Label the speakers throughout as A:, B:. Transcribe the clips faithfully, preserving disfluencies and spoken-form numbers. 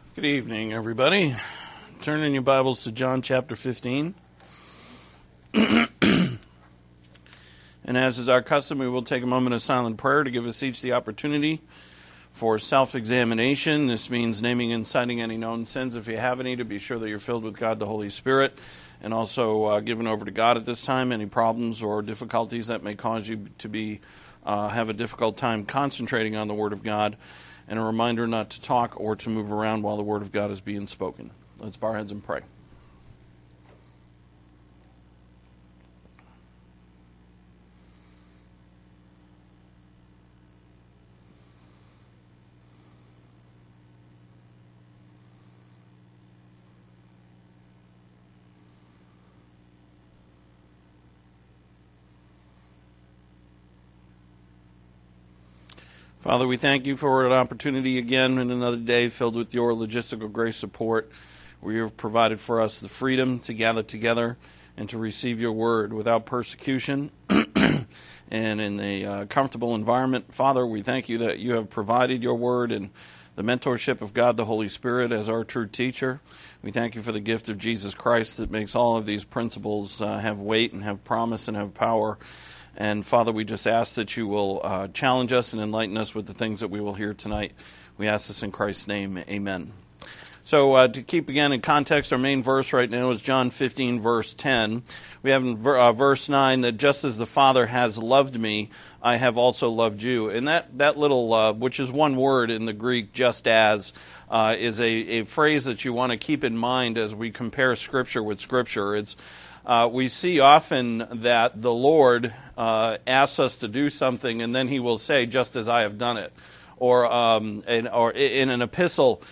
A: Good evening, everybody. Turn in your Bibles to John chapter fifteen. And as is our custom, we will take a moment of silent prayer to give us each the opportunity for self-examination. This means naming and citing any known sins, if you have any, to be sure that you're filled with God the Holy Spirit, and also uh, given over to God at this time. Any problems or difficulties that may cause you to be uh, have a difficult time concentrating on the Word of God, and a reminder not to talk or to move around while the Word of God is being spoken. Let's bow our heads and pray. Father, we thank you for an opportunity again in another day filled with your logistical grace support, where you have provided for us the freedom to gather together and to receive your word without persecution and in a uh, comfortable environment. Father, we thank you that you have provided your word and the mentorship of God the Holy Spirit as our true teacher. We thank you for the gift of Jesus Christ that makes all of these principles uh, have weight and have promise and have power. And Father, we just ask that you will uh, challenge us and enlighten us with the things that we will hear tonight. We ask this in Christ's name, amen. So uh, to keep again in context, our main verse right now is John fifteen, verse ten. We have in ver- uh, verse nine that just as the Father has loved me, I have also loved you. And that, that little, uh, which is one word in the Greek, just as, uh, is a, a phrase that you want to keep in mind as we compare Scripture with Scripture. It's Uh, we see often that the Lord uh, asks us to do something, and then he will say, just as I have done it. Or, um, in, or in an epistle,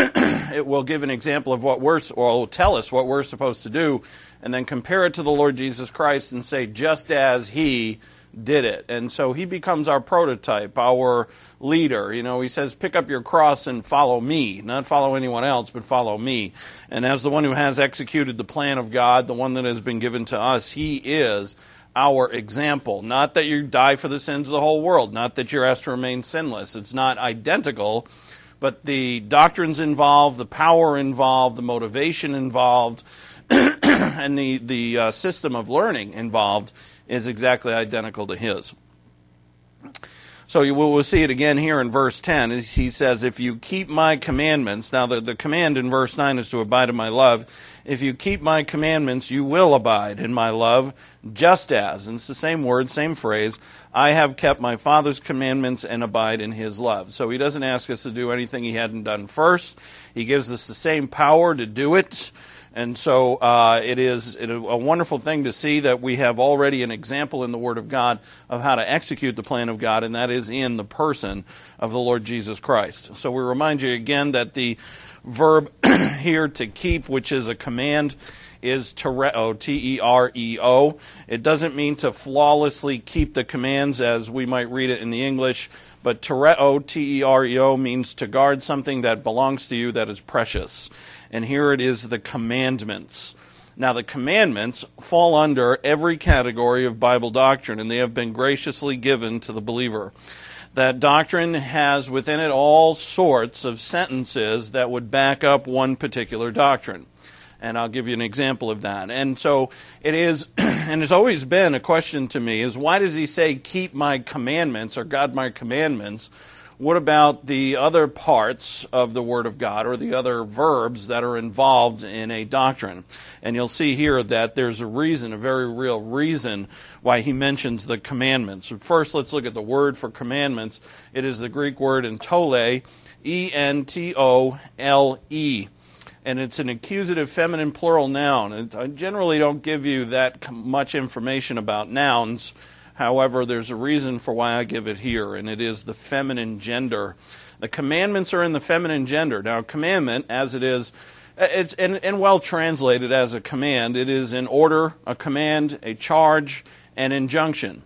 A: it will give an example of what we're, or will tell us what we're supposed to do, and then compare it to the Lord Jesus Christ and say, just as he did it. And so he becomes our prototype, our leader. You know, he says, pick up your cross and follow me. Not follow anyone else, but follow me. And as the one who has executed the plan of God, the one that has been given to us, he is our example. Not that you die for the sins of the whole world, not that you're asked to remain sinless. It's not identical, but the doctrines involved, the power involved, the motivation involved, and the, the uh, system of learning involved is exactly identical to his. So you will we'll see it again here in verse ten. He says, if you keep my commandments, now the, the command in verse nine is to abide in my love. If you keep my commandments, you will abide in my love, just as, and it's the same word, same phrase, I have kept my Father's commandments and abide in his love. So he doesn't ask us to do anything he hadn't done first. He gives us the same power to do it. And so uh, it is a wonderful thing to see that we have already an example in the Word of God of how to execute the plan of God, and that is in the person of the Lord Jesus Christ. So we remind you again that the verb here, to keep, which is a command, is tereo, T E R E O. It doesn't mean to flawlessly keep the commands as we might read it in the English, but tereo, T E R E O, means to guard something that belongs to you that is precious. And here it is, the commandments. Now, the commandments fall under every category of Bible doctrine, and they have been graciously given to the believer. That doctrine has within it all sorts of sentences that would back up one particular doctrine. And I'll give you an example of that. And so it is, and it's always been a question to me, is why does he say, keep my commandments, or guard my commandments? What about the other parts of the Word of God, or the other verbs that are involved in a doctrine? And you'll see here that there's a reason, a very real reason, why he mentions the commandments. First, let's look at the word for commandments. It is the Greek word entole, E N T O L E. And it's an accusative feminine plural noun. And I generally don't give you that much information about nouns. However, there's a reason for why I give it here, and it is the feminine gender. The commandments are in the feminine gender. Now, commandment, as it is, it's and, and well translated as a command, it is an order, a command, a charge, an injunction.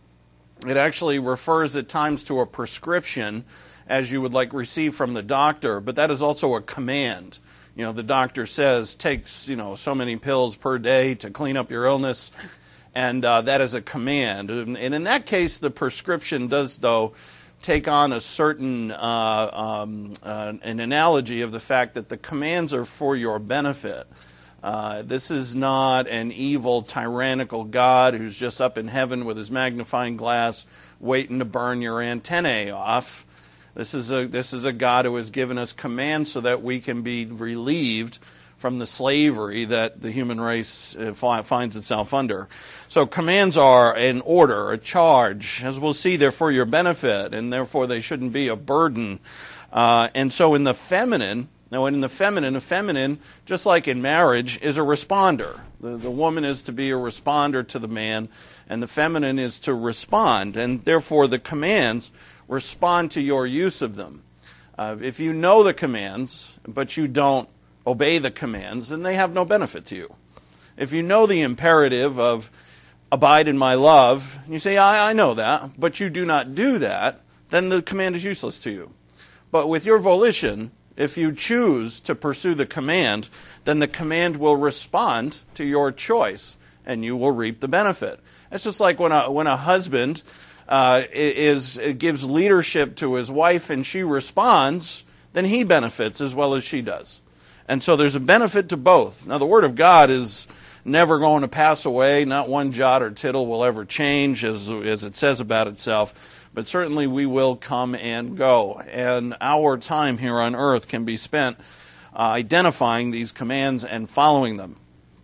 A: It actually refers at times to a prescription, as you would like receive from the doctor, but that is also a command. You know, the doctor says, takes, you know, so many pills per day to clean up your illness. And uh, that is a command. And in that case, the prescription does, though, take on a certain, uh, um, uh, an analogy of the fact that the commands are for your benefit. Uh, this is not an evil, tyrannical God who's just up in heaven with his magnifying glass waiting to burn your antennae off. This is a, this is a God who has given us commands so that we can be relieved from the slavery that the human race finds itself under. So commands are an order, a charge. As we'll see, they're for your benefit, and therefore they shouldn't be a burden. Uh, and so in the feminine, now in the feminine, a feminine, just like in marriage, is a responder. The, the woman is to be a responder to the man, and the feminine is to respond. And therefore the commands respond to your use of them. Uh, if you know the commands, but you don't obey the commands, then they have no benefit to you. If you know the imperative of abide in my love, and you say, I, I know that, but you do not do that, then the command is useless to you. But with your volition, if you choose to pursue the command, then the command will respond to your choice, and you will reap the benefit. It's just like when a, when a husband uh, is gives leadership to his wife and she responds, then he benefits as well as she does. And so there's a benefit to both. Now, the Word of God is never going to pass away. Not one jot or tittle will ever change, as, as it says about itself. But certainly we will come and go. And our time here on earth can be spent uh, identifying these commands and following them.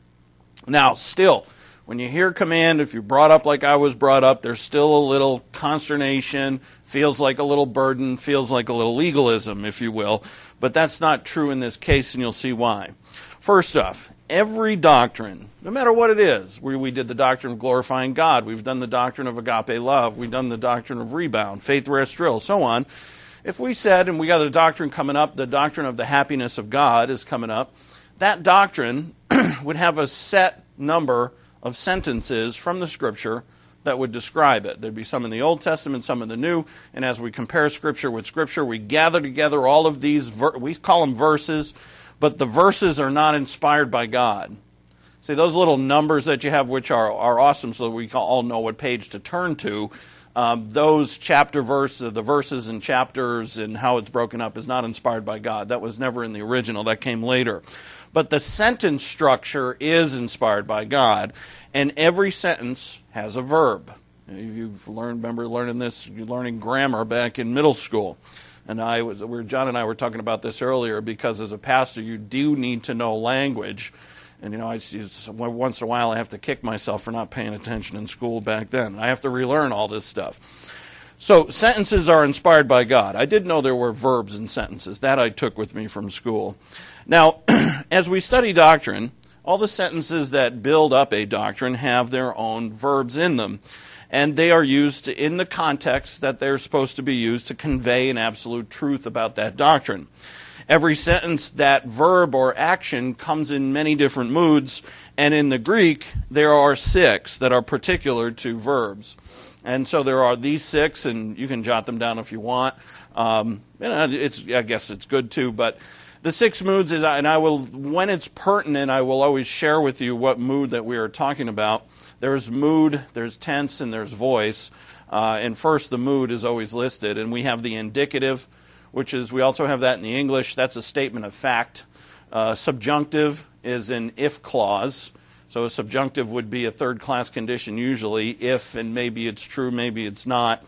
A: Now, still, when you hear command, if you're brought up like I was brought up, there's still a little consternation, feels like a little burden, feels like a little legalism, if you will. But that's not true in this case, and you'll see why. First off, every doctrine, no matter what it is, we, we did the doctrine of glorifying God, we've done the doctrine of agape love, we've done the doctrine of rebound, faith, rest, drill, so on. If we said, and we got a doctrine coming up, the doctrine of the happiness of God is coming up, that doctrine would have a set number of sentences from the Scripture that would describe it. There'd be some in the Old Testament, some in the New, and as we compare Scripture with Scripture, we gather together all of these, ver- we call them verses, but the verses are not inspired by God. See, those little numbers that you have, which are, are awesome so that we all know what page to turn to, um, those chapter verses, the verses and chapters and how it's broken up is not inspired by God. That was never in the original. That came later. But the sentence structure is inspired by God, and every sentence has a verb. You've learned, remember learning this, you're learning grammar back in middle school. And I was, we John and I were talking about this earlier because as a pastor, you do need to know language. And, you know, I, once in a while I have to kick myself for not paying attention in school back then. I have to relearn all this stuff. So sentences are inspired by God. I did know there were verbs in sentences. That I took with me from school. Now, as we study doctrine, all the sentences that build up a doctrine have their own verbs in them. And they are used in the context that they're supposed to be used to convey an absolute truth about that doctrine. Every sentence, that verb or action comes in many different moods, and in the Greek, there are six that are particular to verbs. And so there are these six, and you can jot them down if you want. Um, you know, it's, I guess it's good too, but the six moods is, and I will, when it's pertinent, I will always share with you what mood that we are talking about. There's mood, there's tense, and there's voice. Uh, and first, the mood is always listed, and we have the indicative, which is, we also have that in the English. That's a statement of fact. Uh, subjunctive is an if clause. So a subjunctive would be a third-class condition usually, if, and maybe it's true, maybe it's not.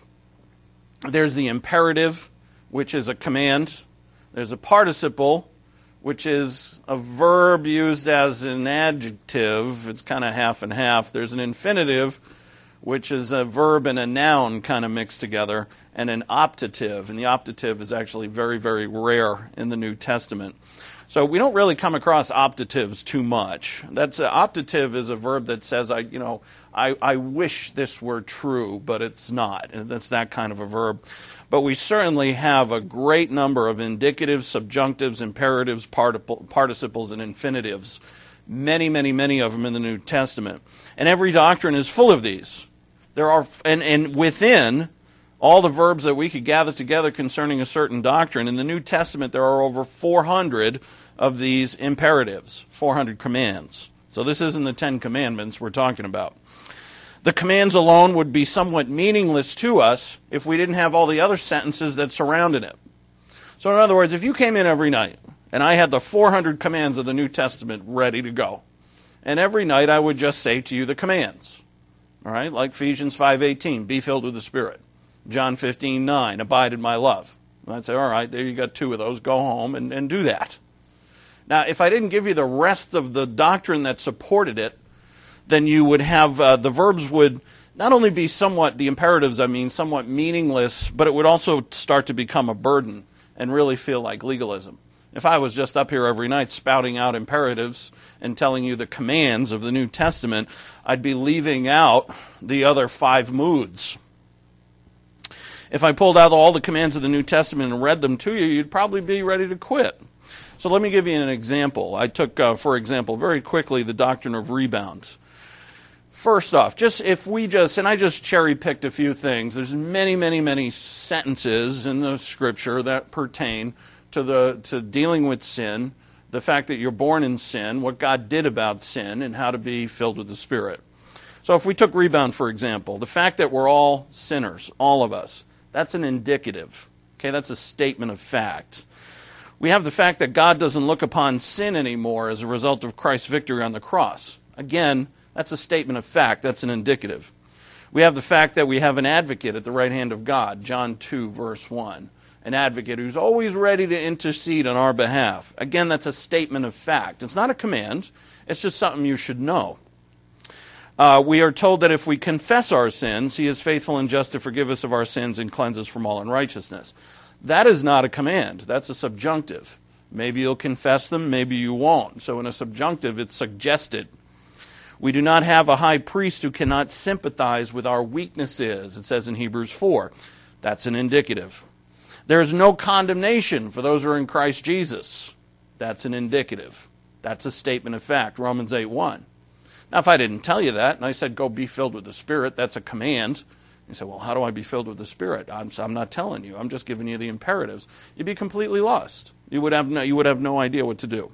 A: There's the imperative, which is a command. There's a participle, which is a verb used as an adjective. It's kind of half and half. There's an infinitive, which is a verb and a noun kind of mixed together, and an optative. And the optative is actually very, very rare in the New Testament. So we don't really come across optatives too much. That's a, optative is a verb that says, I, you know, I, I wish this were true, but it's not. And that's that kind of a verb. But we certainly have a great number of indicatives, subjunctives, imperatives, partip- participles, and infinitives. Many, many, many of them in the New Testament. And every doctrine is full of these. There are, and, and within all the verbs that we could gather together concerning a certain doctrine, in the New Testament there are over four hundred of these imperatives, four hundred commands. So this isn't the Ten Commandments we're talking about. The commands alone would be somewhat meaningless to us if we didn't have all the other sentences that surrounded it. So in other words, if you came in every night and I had the four hundred commands of the New Testament ready to go, and every night I would just say to you the commands, all right, like Ephesians five eighteen, be filled with the Spirit. John fifteen nine, abide in my love. And I'd say, all right, there you got two of those, go home and, and do that. Now, if I didn't give you the rest of the doctrine that supported it, then you would have, uh, the verbs would not only be somewhat, the imperatives, I mean, somewhat meaningless, but it would also start to become a burden and really feel like legalism. If I was just up here every night spouting out imperatives and telling you the commands of the New Testament, I'd be leaving out the other five moods. If I pulled out all the commands of the New Testament and read them to you, you'd probably be ready to quit. So let me give you an example. I took, uh, for example, very quickly, the doctrine of rebound. First off, just if we just, and I just cherry-picked a few things, there's many, many, many sentences in the Scripture that pertain to the to dealing with sin, the fact that you're born in sin, what God did about sin, and how to be filled with the Spirit. So if we took rebound, for example, the fact that we're all sinners, all of us, that's an indicative. Okay, that's a statement of fact. We have the fact that God doesn't look upon sin anymore as a result of Christ's victory on the cross. Again, that's a statement of fact. That's an indicative. We have the fact that we have an advocate at the right hand of God, John two, verse one. An advocate who's always ready to intercede on our behalf. Again, that's a statement of fact. It's not a command. It's just something you should know. Uh, we are told that if we confess our sins, He is faithful and just to forgive us of our sins and cleanse us from all unrighteousness. That is not a command. That's a subjunctive. Maybe you'll confess them, maybe you won't. So in a subjunctive, it's suggested. We do not have a high priest who cannot sympathize with our weaknesses, it says in Hebrews four. That's an indicative. There is no condemnation for those who are in Christ Jesus. That's an indicative. That's a statement of fact, Romans eight one. Now, if I didn't tell you that, and I said, go be filled with the Spirit, that's a command. You say, well, how do I be filled with the Spirit? I'm, I'm not telling you. I'm just giving you the imperatives. You'd be completely lost. You would have no, you would have no idea what to do.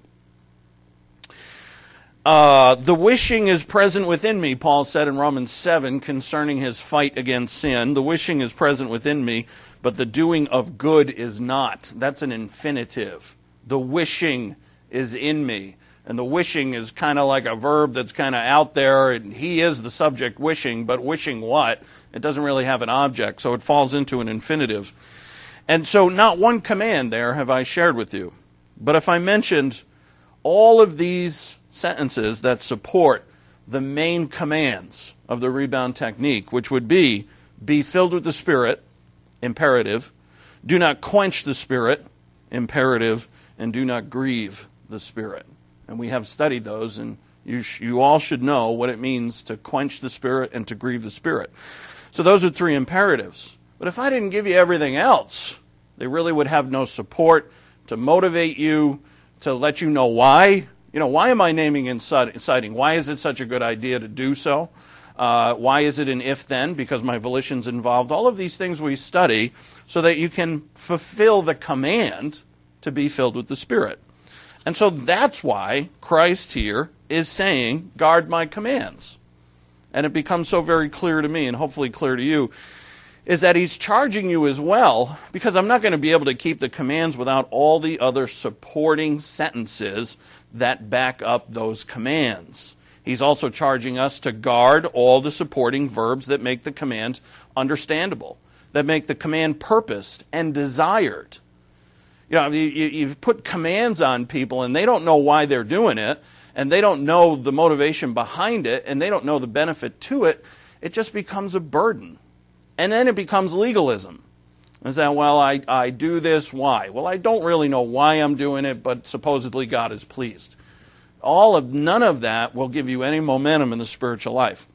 A: Uh, the wishing is present within me, Paul said in Romans seven, concerning his fight against sin. The wishing is present within me, but the doing of good is not. That's an infinitive. The wishing is in me. And the wishing is kind of like a verb that's kind of out there. And he is the subject wishing, but wishing what? It doesn't really have an object, so it falls into an infinitive. And so not one command there have I shared with you. But if I mentioned all of these sentences that support the main commands of the rebound technique, which would be, be filled with the Spirit, imperative, do not quench the Spirit, imperative, and do not grieve the Spirit. And we have studied those, and you, sh- you all should know what it means to quench the Spirit and to grieve the Spirit. So those are three imperatives. But if I didn't give you everything else, they really would have no support to motivate you, to let you know why. You know, why am I naming and citing? Why is it such a good idea to do so? Uh, why is it an if-then? Because my volition's involved. All of these things we study so that you can fulfill the command to be filled with the Spirit. And so that's why Christ here is saying, guard my commands. And it becomes so very clear to me, and hopefully clear to you, is that he's charging you as well, because I'm not going to be able to keep the commands without all the other supporting sentences that back up those commands. He's also charging us to guard all the supporting verbs that make the command understandable, that make the command purposed and desired. You know, you, you've put commands on people and they don't know why they're doing it, and they don't know the motivation behind it, and they don't know the benefit to it. It just becomes a burden. And then it becomes legalism. Is that, well, I, I do this, why? Well, I don't really know why I'm doing it, but supposedly God is pleased. All of, none of that will give you any momentum in the spiritual life.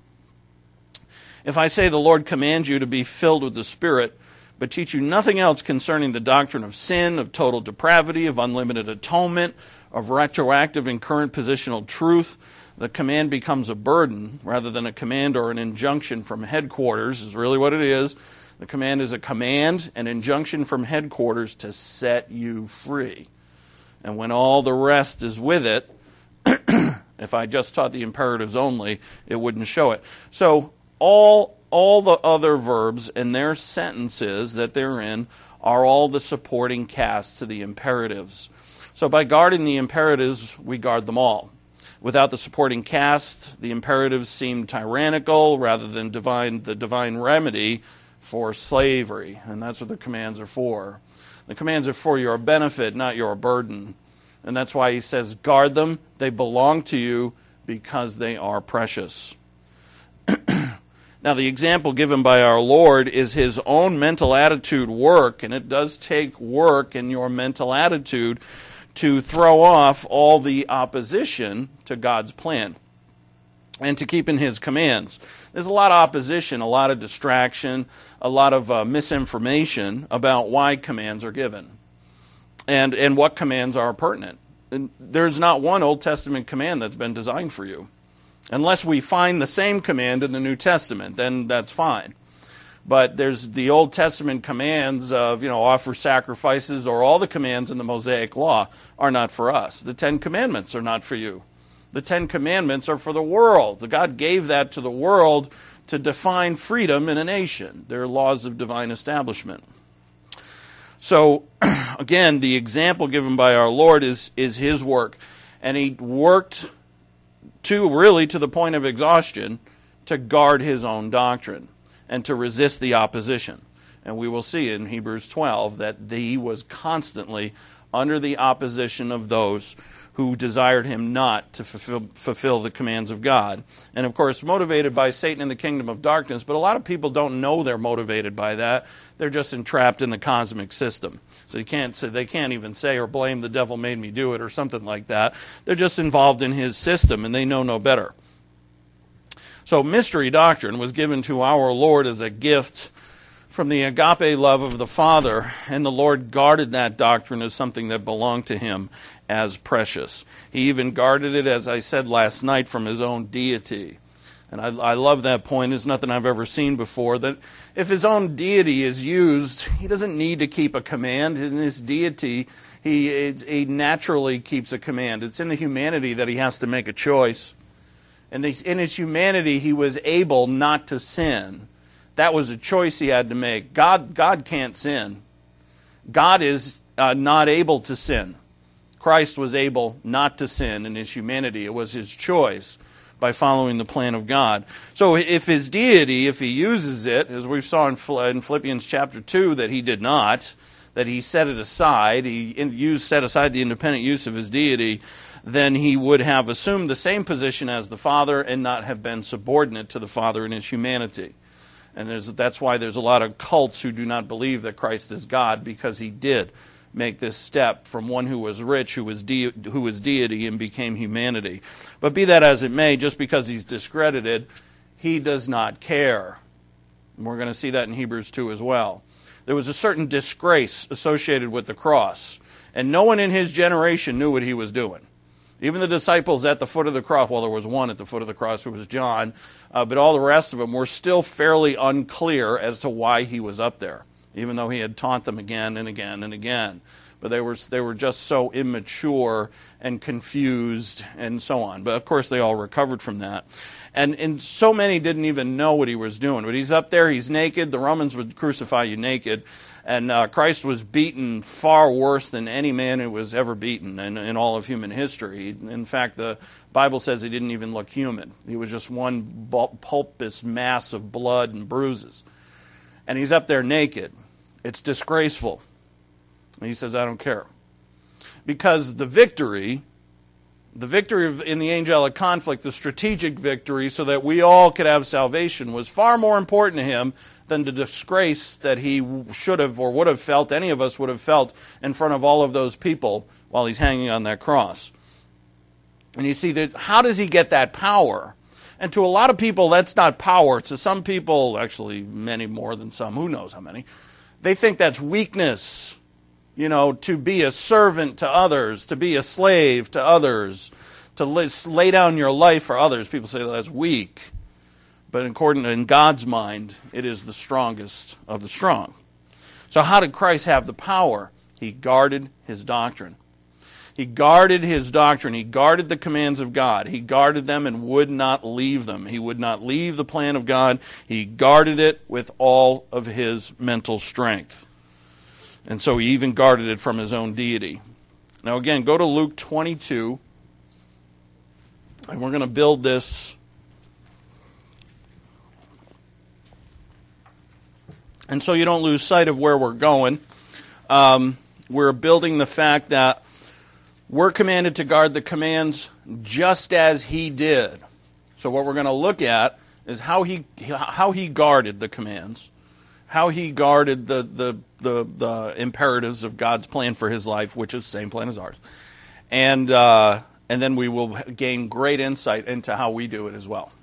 A: If I say the Lord commands you to be filled with the Spirit, but teach you nothing else concerning the doctrine of sin, of total depravity, of unlimited atonement, of retroactive and current positional truth, the command becomes a burden rather than a command or an injunction from headquarters, is really what it is. The command is a command, an injunction from headquarters to set you free. And when all the rest is with it, if I just taught the imperatives only, it wouldn't show it. So all all the other verbs in their sentences that they're in are all the supporting casts to the imperatives. So by guarding the imperatives, we guard them all. Without the supporting cast, the imperatives seem tyrannical rather than divine, the divine remedy for slavery. And that's what the commands are for. The commands are for your benefit, not your burden. And that's why he says, guard them. They belong to you because they are precious. Now, the example given by our Lord is his own mental attitude work, and it does take work in your mental attitude to throw off all the opposition to God's plan and to keep in his commands. There's a lot of opposition, a lot of distraction, a lot of uh, misinformation about why commands are given and, and what commands are pertinent. And there's not one Old Testament command that's been designed for you. Unless we find the same command in the New Testament, then that's fine. But there's the Old Testament commands of, you know, offer sacrifices, or all the commands in the Mosaic Law are not for us. The Ten Commandments are not for you. The Ten Commandments are for the world. God gave that to the world to define freedom in a nation. They're laws of divine establishment. So, again, the example given by our Lord is, is his work. And he worked to really to the point of exhaustion to guard his own doctrine and to resist the opposition. And we will see in Hebrews twelve that he was constantly under the opposition of those who desired him not to fulfill, fulfill the commands of God. And of course, motivated by Satan in the kingdom of darkness, but a lot of people don't know they're motivated by that. They're just entrapped in the cosmic system. So you can't say, they can't even say or blame the devil made me do it or something like that. They're just involved in his system and they know no better. So mystery doctrine was given to our Lord as a gift from the agape love of the Father, and the Lord guarded that doctrine as something that belonged to him as precious. He even guarded it, as I said last night, from his own deity. And I, I love that point. It's nothing I've ever seen before, that if his own deity is used, he doesn't need to keep a command. In his deity, he, he naturally keeps a command. It's in the humanity that he has to make a choice. And in his humanity, he was able not to sin. That was a choice he had to make. God, God can't sin. God is uh, not able to sin. Christ was able not to sin in his humanity. It was his choice by following the plan of God. So if his deity, if he uses it, as we saw in Philippians chapter two, that he did not, that he set it aside, he used, set aside the independent use of his deity, then he would have assumed the same position as the Father and not have been subordinate to the Father in his humanity. And there's, that's why there's a lot of cults who do not believe that Christ is God, because he did make this step from one who was rich, who was, de- who was deity, and became humanity. But be that as it may, just because he's discredited, he does not care. And we're going to see that in Hebrews two as well. There was a certain disgrace associated with the cross, and no one in his generation knew what he was doing. Even the disciples at the foot of the cross, well, there was one at the foot of the cross who was John, uh, but all the rest of them were still fairly unclear as to why he was up there, even though he had taught them again and again and again. But they were they were just so immature and confused and so on. But of course, they all recovered from that. And, and so many didn't even know what he was doing. But he's up there, he's naked. The Romans would crucify you naked. And uh, Christ was beaten far worse than any man who was ever beaten in, in all of human history. In fact, the Bible says he didn't even look human. He was just one pulpous mass of blood and bruises. And he's up there naked. It's disgraceful. And he says, I don't care. Because the victory, the victory in the angelic conflict, the strategic victory so that we all could have salvation, was far more important to him than the disgrace that he should have or would have felt, any of us would have felt, in front of all of those people while he's hanging on that cross. And you see, that how does he get that power? And to a lot of people, that's not power. To some people, actually many more than some, who knows how many, they think that's weakness. You know, to be a servant to others, to be a slave to others, to lay down your life for others. People say that's weak. But according to in God's mind, it is the strongest of the strong. So how did Christ have the power? He guarded his doctrine. He guarded his doctrine. He guarded the commands of God. He guarded them and would not leave them. He would not leave the plan of God. He guarded it with all of his mental strength. And so he even guarded it from his own deity. Now again, go to Luke twenty-two. And we're going to build this. And so you don't lose sight of where we're going. Um, we're building the fact that we're commanded to guard the commands just as he did. So what we're going to look at is how he how he guarded the commands, how he guarded the the the, the imperatives of God's plan for his life, which is the same plan as ours, and uh, and then we will gain great insight into how we do it as well.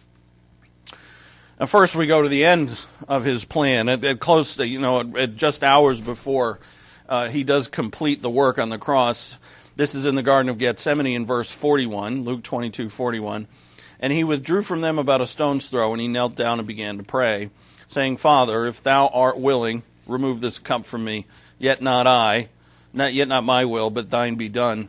A: Now, first we go to the end of his plan, at, at close to, you know, at, at just hours before uh, he does complete the work on the cross. This is in the Garden of Gethsemane in verse forty-one, Luke twenty-two, forty-one. And he withdrew from them about a stone's throw, and he knelt down and began to pray, saying, Father, if thou art willing, remove this cup from me. Yet not I, not yet not my will, but thine be done.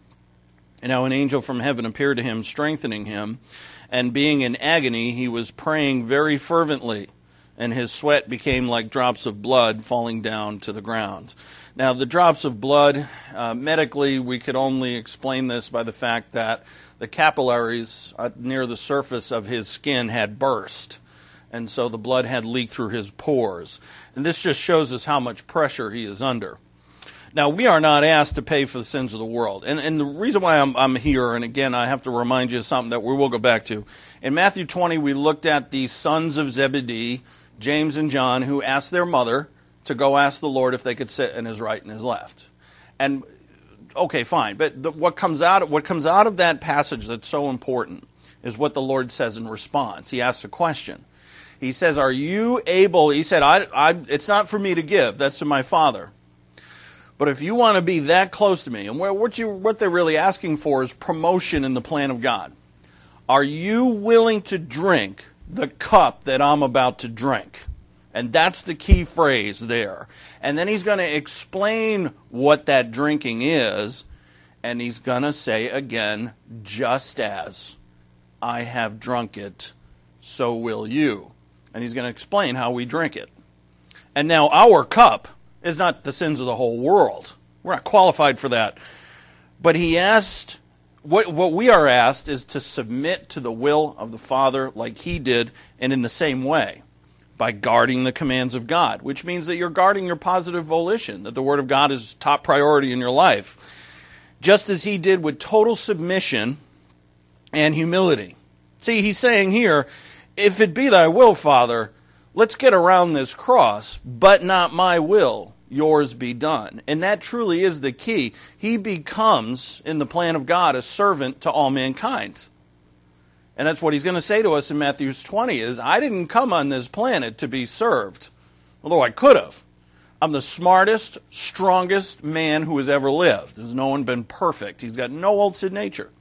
A: And now an angel from heaven appeared to him, strengthening him. And being in agony, he was praying very fervently, and his sweat became like drops of blood falling down to the ground. Now, the drops of blood, uh, medically, we could only explain this by the fact that the capillaries uh, near the surface of his skin had burst, and so the blood had leaked through his pores. And this just shows us how much pressure he is under. Now, we are not asked to pay for the sins of the world. And, and the reason why I'm, I'm here, and again, I have to remind you of something that we will go back to. In Matthew twenty, we looked at the sons of Zebedee, James and John, who asked their mother to go ask the Lord if they could sit in his right and his left. And, okay, fine. But the, what comes out, what comes out of that passage that's so important is what the Lord says in response. He asks a question. He says, are you able, he said, I, I, it's not for me to give, that's to my Father. But if you want to be that close to me, and what, you, what they're really asking for is promotion in the plan of God. Are you willing to drink the cup that I'm about to drink? And that's the key phrase there. And then he's going to explain what that drinking is, and he's going to say again, just as I have drunk it, so will you. And he's going to explain how we drink it. And now our cup is not the sins of the whole world. We're not qualified for that. But he asked, what, what we are asked is to submit to the will of the Father like he did, and in the same way, by guarding the commands of God, which means that you're guarding your positive volition, that the Word of God is top priority in your life, just as he did with total submission and humility. See, he's saying here, if it be thy will, Father, let's get around this cross, but not my will, yours be done. And that truly is the key. He becomes, in the plan of God, a servant to all mankind. And that's what he's going to say to us in Matthew twenty, is I didn't come on this planet to be served, although I could have. I'm the smartest, strongest man who has ever lived. There's no one been perfect. He's got no old sin nature.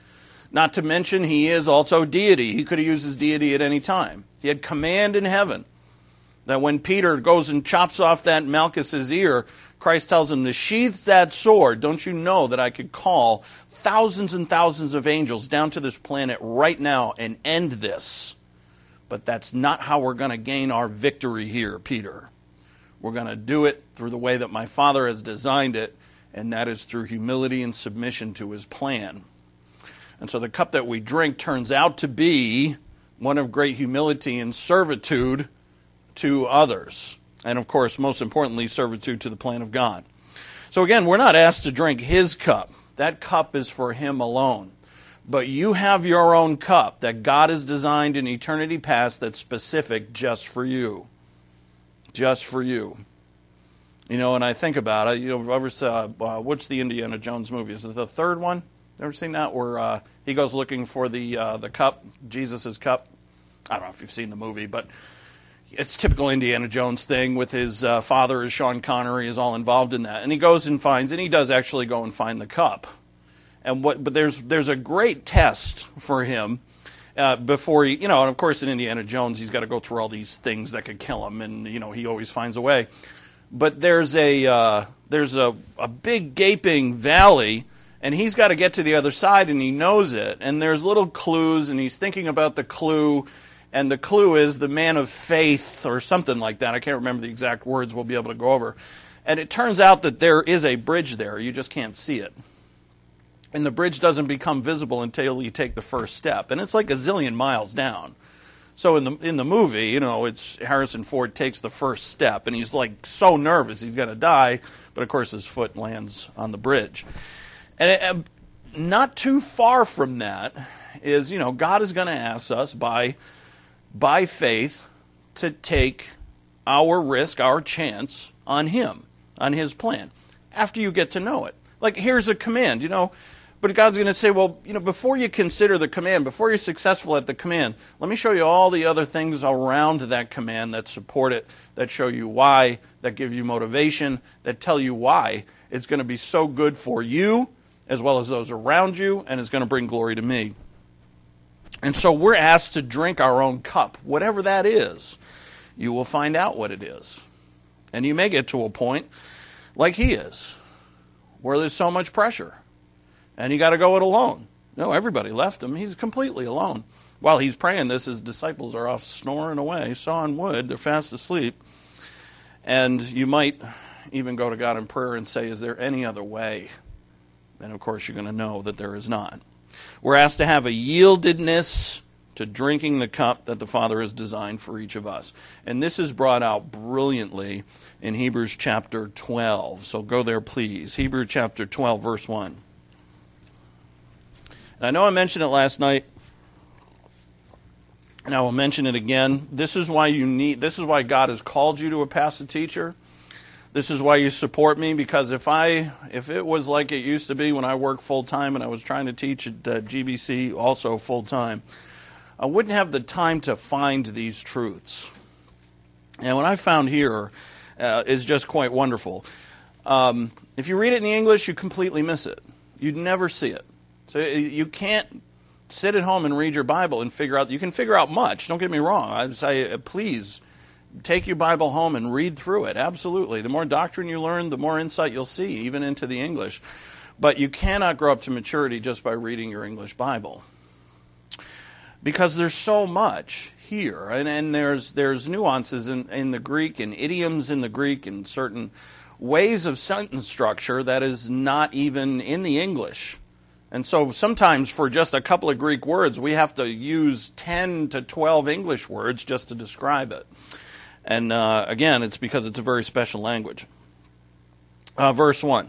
A: Not to mention, he is also deity. He could have used his deity at any time. He had command in heaven that when Peter goes and chops off that Malchus's ear, Christ tells him to sheath that sword. Don't you know that I could call thousands and thousands of angels down to this planet right now and end this? But that's not how we're going to gain our victory here, Peter. We're going to do it through the way that my Father has designed it, and that is through humility and submission to his plan. And so the cup that we drink turns out to be one of great humility and servitude to others. And of course, most importantly, servitude to the plan of God. So again, we're not asked to drink his cup. That cup is for him alone. But you have your own cup that God has designed in eternity past that's specific just for you. Just for you. You know, and I think about it, you know, ever saw, uh, what's the Indiana Jones movie? Is it the third one? Ever seen that? Where uh, he goes looking for the uh, the cup, Jesus' cup. I don't know if you've seen the movie, but it's typical Indiana Jones thing with his uh, father, as Sean Connery, is all involved in that. And he goes and finds, and he does actually go and find the cup. And what? But there's there's a great test for him uh, before he, you know, and of course in Indiana Jones he's got to go through all these things that could kill him, and you know he always finds a way. But there's a uh, there's a, a big gaping valley, and he's got to get to the other side, and he knows it. And there's little clues, and he's thinking about the clue, and the clue is the man of faith or something like that. I can't remember the exact words we'll be able to go over. And it turns out that there is a bridge there. You just can't see it. And the bridge doesn't become visible until you take the first step. And it's like a zillion miles down. So in the in the movie, you know, it's Harrison Ford takes the first step, and he's like so nervous he's going to die, but of course his foot lands on the bridge. And it, not too far from that is, you know, God is going to ask us by by faith to take our risk, our chance on him, on his plan, after you get to know it. Like, here's a command, you know, but God's going to say, well, you know, before you consider the command, before you're successful at the command, let me show you all the other things around that command that support it, that show you why, that give you motivation, that tell you why it's going to be so good for you as well as those around you, and it's going to bring glory to me. And so we're asked to drink our own cup, whatever that is. You will find out what it is. And you may get to a point like he is, where there's so much pressure. And you got to go it alone. No, everybody left him. He's completely alone. While he's praying this, his disciples are off snoring away, sawing wood. They're fast asleep. And you might even go to God in prayer and say, is there any other way? And of course you're going to know that there is not. We're asked to have a yieldedness to drinking the cup that the Father has designed for each of us. And this is brought out brilliantly in Hebrews chapter twelve. So go there, please. Hebrews chapter twelve, verse one. And I know I mentioned it last night, and I will mention it again. This is why you need, this is why God has called you to a pastor teacher. This is why you support me, because if I, if it was like it used to be when I worked full-time and I was trying to teach at uh, G B C also full-time, I wouldn't have the time to find these truths. And what I found here uh, is just quite wonderful. Um, if you read it in the English, you completely miss it. You'd never see it. So you can't sit at home and read your Bible and figure out, you can figure out much, don't get me wrong. I'd say, please, take your Bible home and read through it, absolutely. The more doctrine you learn, the more insight you'll see, even into the English. But you cannot grow up to maturity just by reading your English Bible. Because there's so much here, and, and there's there's nuances in, in the Greek, and idioms in the Greek, and certain ways of sentence structure that is not even in the English. And so sometimes for just a couple of Greek words, we have to use ten to twelve English words just to describe it. And uh, again, it's because it's a very special language. Uh, verse one.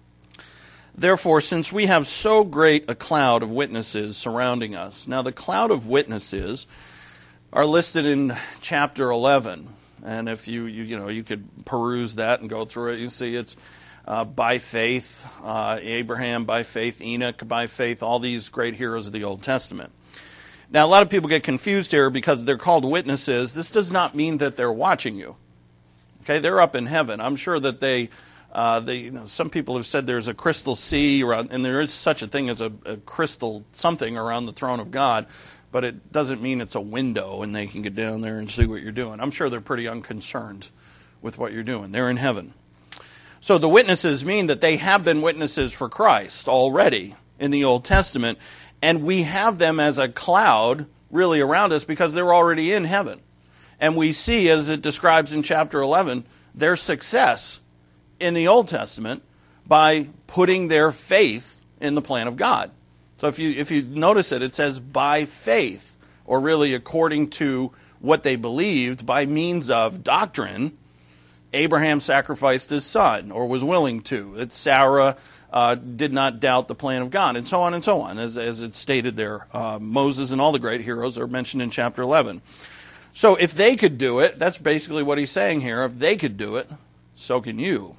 A: Therefore, since we have so great a cloud of witnesses surrounding us. Now, the cloud of witnesses are listed in chapter eleven. And if you, you, you know, you could peruse that and go through it, you see it's Uh, by faith, uh, Abraham by faith, Enoch by faith, all these great heroes of the Old Testament. Now, a lot of people get confused here because they're called witnesses. This does not mean that they're watching you. Okay, they're up in heaven. I'm sure that they, uh, they you know, some people have said there's a crystal sea around, and there is such a thing as a, a crystal something around the throne of God, but it doesn't mean it's a window and they can get down there and see what you're doing. I'm sure they're pretty unconcerned with what you're doing. They're in heaven. So the witnesses mean that they have been witnesses for Christ already in the Old Testament, and we have them as a cloud really around us because they're already in heaven. And we see, as it describes in chapter eleven, their success in the Old Testament by putting their faith in the plan of God. So if you if you notice it, it says by faith, or really according to what they believed by means of doctrine. Abraham sacrificed his son, or was willing to. That Sarah uh, did not doubt the plan of God, and so on and so on, as, as it's stated there. Uh, Moses and all the great heroes are mentioned in chapter eleven. So if they could do it, that's basically what he's saying here. If they could do it, so can you.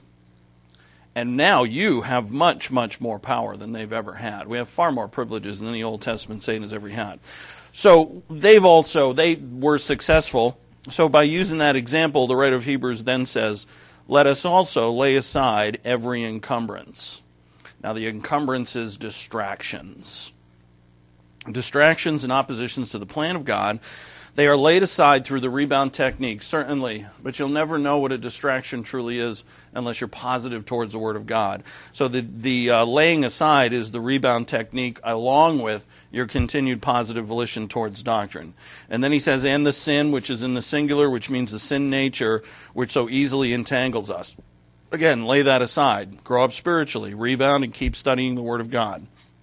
A: And now you have much, much more power than they've ever had. We have far more privileges than the Old Testament Satan has ever had. So they've also, they were successful. So by using that example, the writer of Hebrews then says, let us also lay aside every encumbrance. Now the encumbrance is distractions. Distractions and oppositions to the plan of God They are laid aside through the rebound technique, certainly, but you'll never know what a distraction truly is unless you're positive towards the Word of God. So the, the uh, laying aside is the rebound technique along with your continued positive volition towards doctrine. And then he says, and the sin, which is in the singular, which means the sin nature, which so easily entangles us. Again, lay that aside. Grow up spiritually, rebound, and keep studying the Word of God.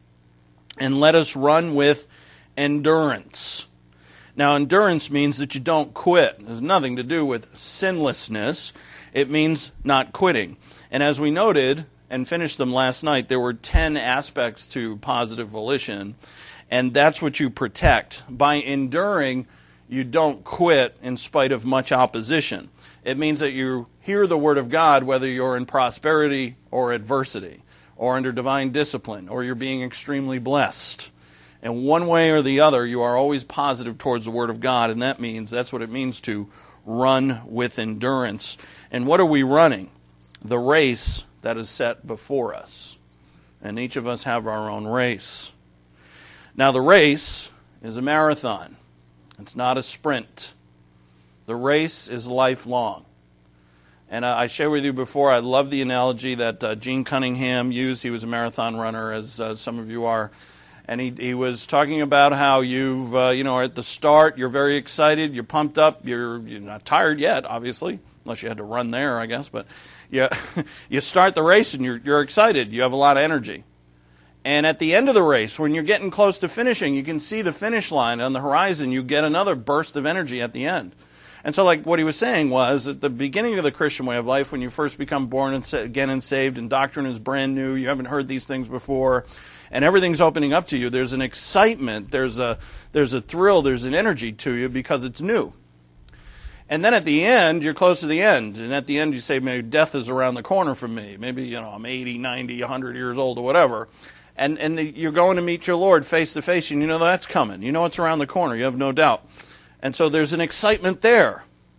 A: And let us run with endurance. Now, endurance means that you don't quit. It has nothing to do with sinlessness. It means not quitting. And as we noted and finished them last night, there were ten aspects to positive volition, and that's what you protect. By enduring, you don't quit in spite of much opposition. It means that you hear the Word of God whether you're in prosperity or adversity, or under divine discipline, or you're being extremely blessed. And one way or the other, you are always positive towards the Word of God, and that means, that's what it means to run with endurance. And what are we running? The race that is set before us. And each of us have our own race. Now, the race is a marathon. It's not a sprint. The race is lifelong. And I shared with you before, I love the analogy that uh, Gene Cunningham used. He was a marathon runner, as uh, some of you are. And he, he was talking about how you've, uh, you know, at the start, you're very excited, you're pumped up, you're, you're not tired yet, obviously, unless you had to run there, I guess. But you, you start the race and you're, you're excited, you have a lot of energy. And at the end of the race, when you're getting close to finishing, you can see the finish line on the horizon, you get another burst of energy at the end. And so like what he was saying was, at the beginning of the Christian way of life, when you first become born and sa- again and saved, and doctrine is brand new, you haven't heard these things before, and everything's opening up to you, there's an excitement, there's a there's a thrill, there's an energy to you because it's new. And then at the end, you're close to the end. And at the end, you say, maybe death is around the corner from me. Maybe, you know, I'm eighty, ninety, one hundred years old or whatever. And and the, you're going to meet your Lord face to face, and you know that's coming. You know it's around the corner. You have no doubt. And so there's an excitement there.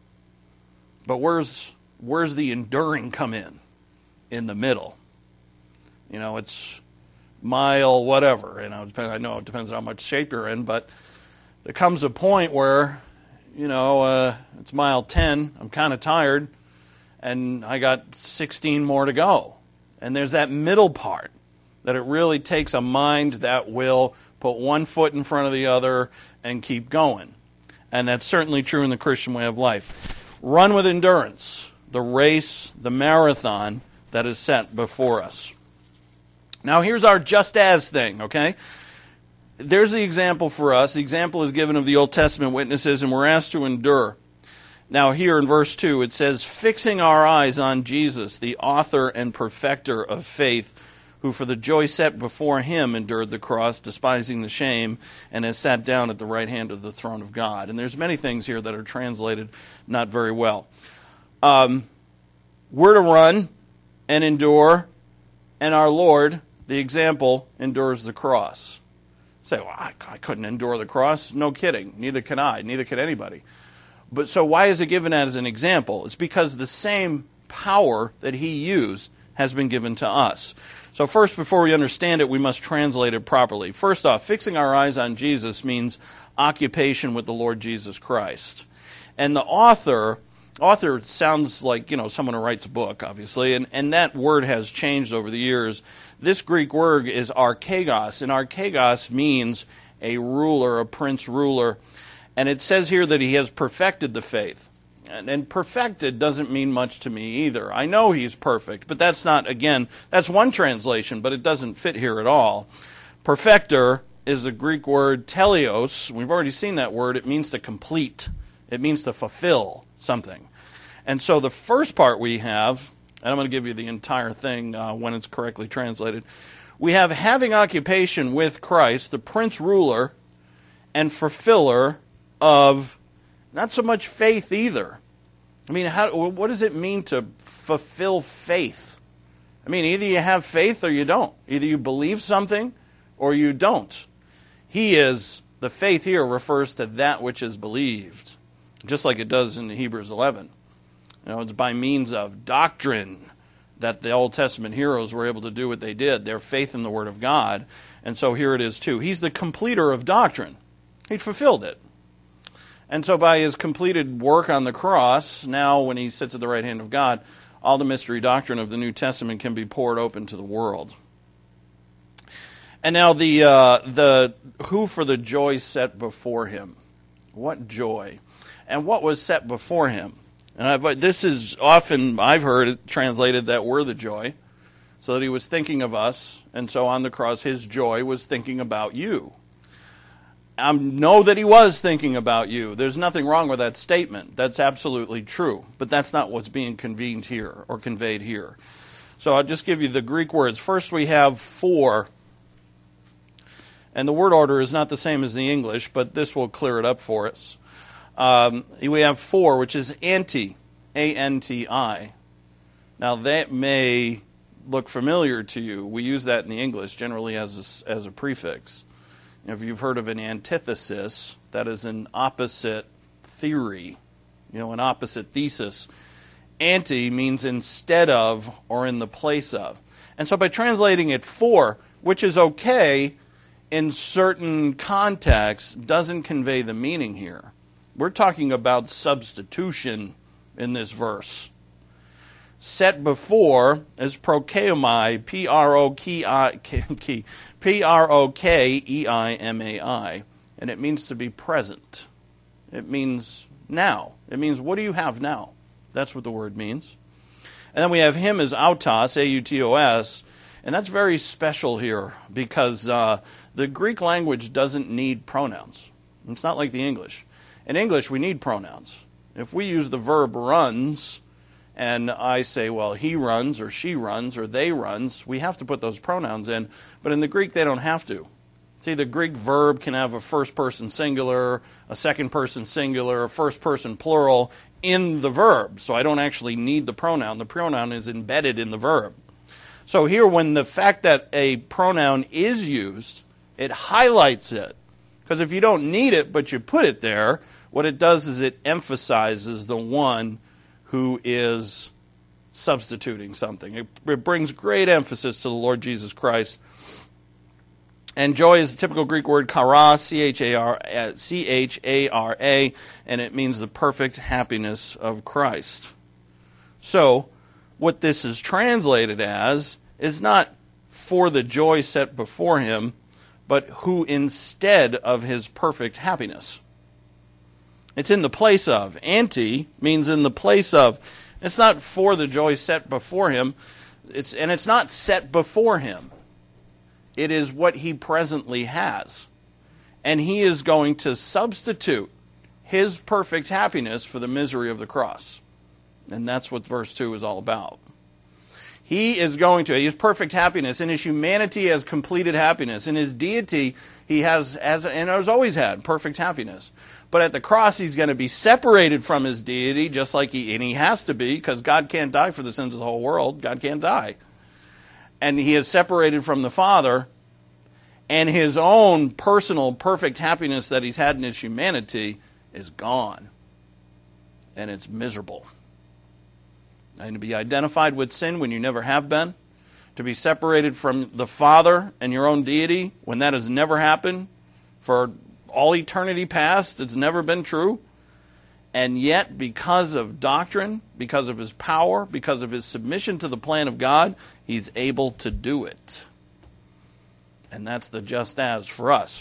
A: But where's where's the enduring come in? In the middle. You know, it's mile whatever. You know, I know it depends on how much shape you're in, but there comes a point where, you know, uh, it's mile ten, I'm kind of tired, and I got sixteen more to go. And there's that middle part that it really takes a mind that will put one foot in front of the other and keep going. And that's certainly true in the Christian way of life. Run with endurance, the race, the marathon that is set before us. Now here's our just as thing, okay? There's the example for us. The example is given of the Old Testament witnesses, and we're asked to endure. Now here in verse two, it says, fixing our eyes on Jesus, the author and perfecter of faith, who for the joy set before him endured the cross, despising the shame, and has sat down at the right hand of the throne of God. And there's many things here that are translated not very well. Um, we're to run and endure, and our Lord, the example, endures the cross. Say, well, I, I couldn't endure the cross. No kidding. Neither can I. Neither can anybody. But so why is it given as an example? It's because the same power that he used has been given to us. So first, before we understand it, we must translate it properly. First off, fixing our eyes on Jesus means occupation with the Lord Jesus Christ. And the author, author sounds like, you know, someone who writes a book, obviously, and, and that word has changed over the years. This Greek word is archegos, and archegos means a ruler, a prince ruler. And it says here that he has perfected the faith. And, and perfected doesn't mean much to me either. I know he's perfect, but that's not, again, that's one translation, but it doesn't fit here at all. Perfecter is the Greek word teleos. We've already seen that word. It means to complete. It means to fulfill something. And so the first part we have, and I'm going to give you the entire thing uh, when it's correctly translated, we have having occupation with Christ, the prince ruler and fulfiller of not so much faith either. I mean, how, what does it mean to fulfill faith? I mean, either you have faith or you don't. Either you believe something or you don't. He is, the faith here refers to that which is believed, just like it does in Hebrews eleven. You know, it's by means of doctrine that the Old Testament heroes were able to do what they did, their faith in the Word of God. And so here it is too. He's the completer of doctrine. He fulfilled it. And so by his completed work on the cross, now when he sits at the right hand of God, all the mystery doctrine of the New Testament can be poured open to the world. And now the uh, the who for the joy set before him. What joy? And what was set before him? And I've, this is often, I've heard it translated that we're the joy, so that he was thinking of us, and so on the cross his joy was thinking about you. I know that he was thinking about you. There's nothing wrong with that statement. That's absolutely true. But that's not what's being convened here or conveyed here. So I'll just give you the Greek words. First we have for, and the word order is not the same as the English, but this will clear it up for us. Um, we have for, which is anti, A N T I. Now that may look familiar to you. We use that in the English generally as a, as a prefix. If you've heard of an antithesis, that is an opposite theory, you know, an opposite thesis. Anti means instead of or in the place of. And so by translating it for, which is okay in certain contexts, doesn't convey the meaning here. We're talking about substitution in this verse. Set before is prokeimai, P R O K E I M A I, and it means to be present. It means now. It means what do you have now? That's what the word means. And then we have him as autos, A U T O S, and that's very special here because uh, the Greek language doesn't need pronouns. It's not like the English. In English, we need pronouns. If we use the verb runs, and I say, well, he runs, or she runs, or they runs, we have to put those pronouns in. But in the Greek, they don't have to. See, the Greek verb can have a first-person singular, a second-person singular, a first-person plural in the verb. So I don't actually need the pronoun. The pronoun is embedded in the verb. So here, when the fact that a pronoun is used, it highlights it. Because if you don't need it, but you put it there, what it does is it emphasizes the one who is substituting something. It, it brings great emphasis to the Lord Jesus Christ. And joy is the typical Greek word chara, C H A R A, and it means the perfect happiness of Christ. So, what this is translated as is not for the joy set before him, but who instead of his perfect happiness. It's in the place of. Anti means in the place of. It's not for the joy set before him, it's and it's not set before him. It is what he presently has. And he is going to substitute his perfect happiness for the misery of the cross. And that's what verse two is all about. He is going to, he has perfect happiness. In his humanity, he has completed happiness. In his deity, he has, has and has always had, perfect happiness. But at the cross, he's going to be separated from his deity, just like he, and he has to be, because God can't die for the sins of the whole world. God can't die. And he is separated from the Father, and his own personal perfect happiness that he's had in his humanity is gone. And it's miserable. And to be identified with sin when you never have been, to be separated from the Father and your own deity when that has never happened for all eternity past, it's never been true. And yet, because of doctrine, because of his power, because of his submission to the plan of God, he's able to do it. And that's the just as for us.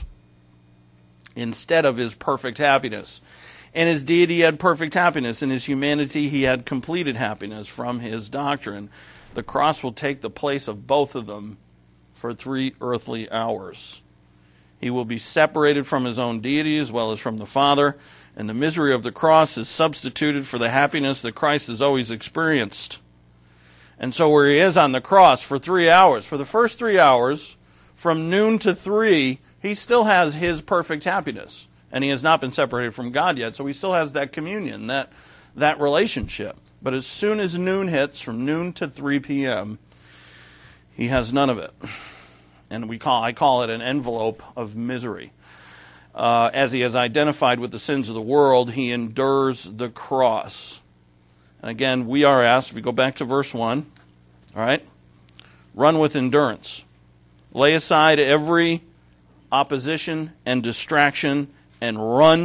A: Instead of his perfect happiness. In his deity, he had perfect happiness. In his humanity, he had completed happiness from his doctrine. The cross will take the place of both of them for three earthly hours. He will be separated from his own deity as well as from the Father, and the misery of the cross is substituted for the happiness that Christ has always experienced. And so where he is on the cross for three hours, for the first three hours, from noon to three, he still has his perfect happiness. And he has not been separated from God yet, so he still has that communion, that, that relationship. But as soon as noon hits, from noon to three p.m., he has none of it. And we call I call it an envelope of misery. Uh, as he has identified with the sins of the world, he endures the cross. And again, we are asked, if we go back to verse one, all right, run with endurance. Lay aside every opposition and distraction and run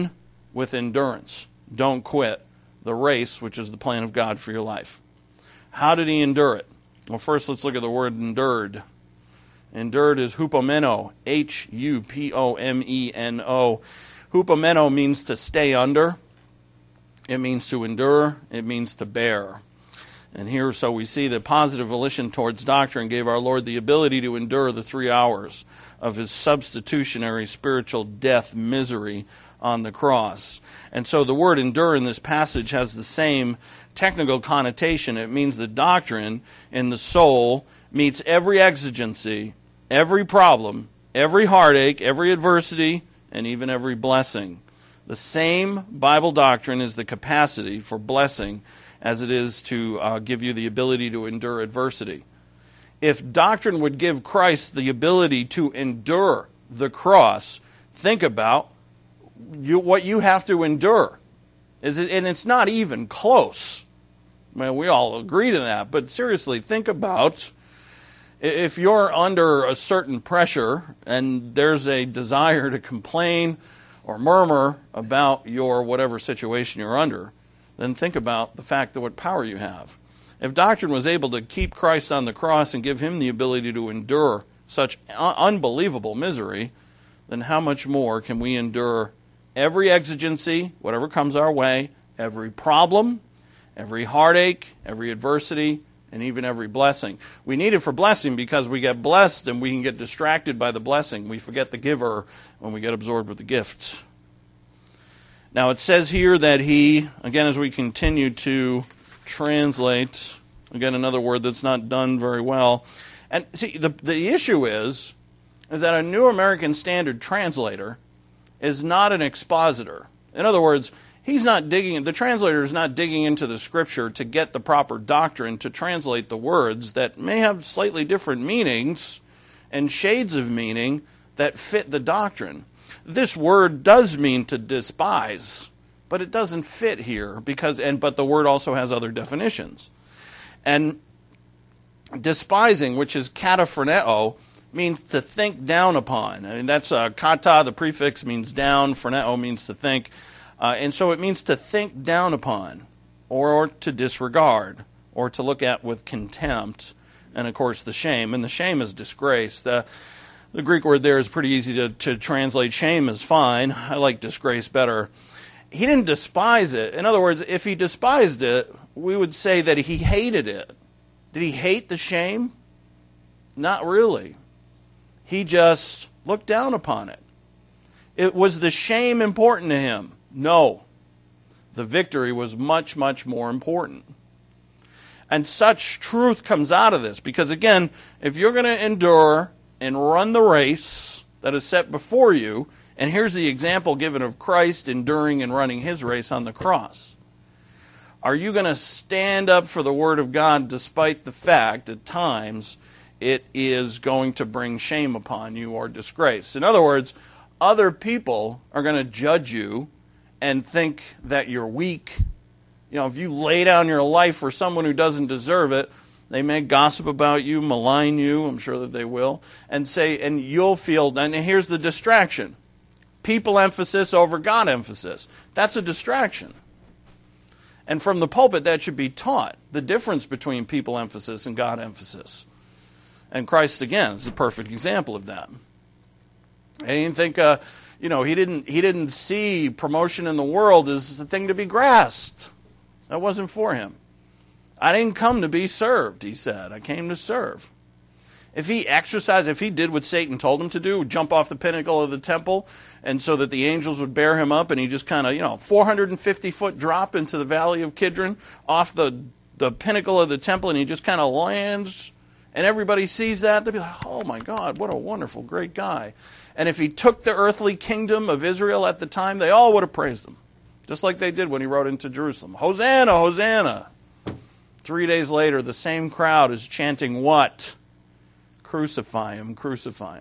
A: with endurance. Don't quit the race, which is the plan of God for your life. How did he endure it? Well, first let's look at the word endured. Endured is hupomeno, H U P O M E N O. Hupomeno means to stay under. It means to endure. It means to bear. And here, so we see the positive volition towards doctrine gave our Lord the ability to endure the three hours of his substitutionary spiritual death misery on the cross. And so the word endure in this passage has the same technical connotation. It means the doctrine in the soul meets every exigency, every problem, every heartache, every adversity, and even every blessing. The same Bible doctrine is the capacity for blessing as it is to uh, give you the ability to endure adversity. If doctrine would give Christ the ability to endure the cross, think about you, what you have to endure. Is it, and it's not even close. Well, we all agree to that, but seriously, think about if you're under a certain pressure and there's a desire to complain or murmur about your whatever situation you're under, then think about the fact that what power you have. If doctrine was able to keep Christ on the cross and give him the ability to endure such un- unbelievable misery, then how much more can we endure every exigency, whatever comes our way, every problem, every heartache, every adversity, and even every blessing. We need it for blessing because we get blessed and we can get distracted by the blessing. We forget the giver when we get absorbed with the gift. Now it says here that he, again as we continue to translate, again another word that's not done very well. And see, the, the issue is, is that a New American Standard translator is not an expositor. In other words, he's not digging, the translator is not digging into the scripture to get the proper doctrine to translate the words that may have slightly different meanings and shades of meaning that fit the doctrine. This word does mean to despise, but it doesn't fit here because, and but the word also has other definitions. And despising, which is kataphroneo, means to think down upon. I mean, that's uh, kata, the prefix means down, phroneo means to think. Uh, and so it means to think down upon, or, or to disregard, or to look at with contempt, and of course the shame. And the shame is disgrace. The, the Greek word there is pretty easy to, to translate. Shame is fine. I like disgrace better. He didn't despise it. In other words, if he despised it, we would say that he hated it. Did he hate the shame? Not really. He just looked down upon it. It was the shame important to him? No. The victory was much, much more important. And such truth comes out of this because, again, if you're going to endure and run the race that is set before you, and here's the example given of Christ enduring and running his race on the cross. Are you going to stand up for the Word of God despite the fact at times it is going to bring shame upon you or disgrace? In other words, other people are going to judge you and think that you're weak. You know, if you lay down your life for someone who doesn't deserve it, they may gossip about you, malign you, I'm sure that they will, and say, and you'll feel, and here's the distraction. People emphasis over God emphasis. That's a distraction. And from the pulpit, that should be taught, the difference between people emphasis and God emphasis. And Christ, again, is a perfect example of that. I didn't think, uh, you know, he didn't he didn't see promotion in the world as a thing to be grasped. That wasn't for him. I didn't come to be served, he said. I came to serve. If he exercised, if he did what Satan told him to do, jump off the pinnacle of the temple, and so that the angels would bear him up, and he just kind of, you know, four hundred fifty foot drop into the valley of Kidron, off the, the pinnacle of the temple, and he just kind of lands, and everybody sees that, they'd be like, oh my God, what a wonderful, great guy. And if he took the earthly kingdom of Israel at the time, they all would have praised him, just like they did when he rode into Jerusalem. Hosanna, Hosanna. Three days later, the same crowd is chanting what? Crucify him, crucify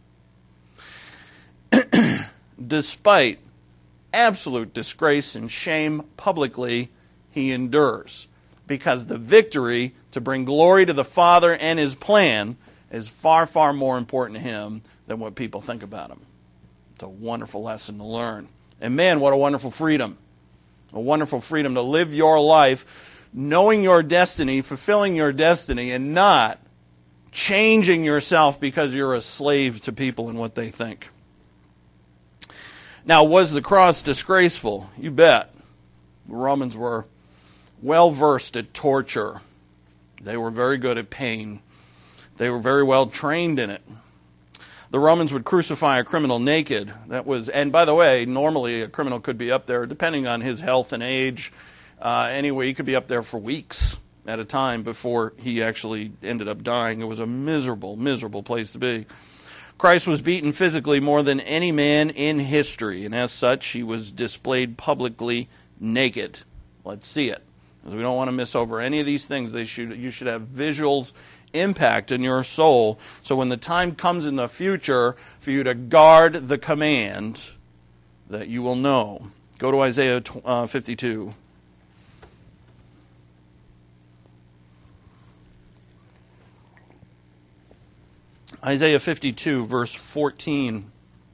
A: him. Despite absolute disgrace and shame publicly, he endures. Because the victory to bring glory to the Father and his plan is far, far more important to him than what people think about him. It's a wonderful lesson to learn. And man, what a wonderful freedom. A wonderful freedom to live your life knowing your destiny, fulfilling your destiny, and not changing yourself because you're a slave to people and what they think. Now, was the cross disgraceful? You bet. The Romans were well versed at torture. They were very good at pain. They were very well trained in it. The Romans would crucify a criminal naked. That was, and by the way, normally a criminal could be up there, depending on his health and age. Uh, anyway, he could be up there for weeks at a time before he actually ended up dying. It was a miserable, miserable place to be. Christ was beaten physically more than any man in history, and as such, he was displayed publicly naked. Let's see it, because we don't want to miss over any of these things. They should, you should have visuals impact in your soul, so when the time comes in the future for you to guard the command, that you will know. Go to Isaiah fifty-two. Isaiah fifty-two, verse fourteen.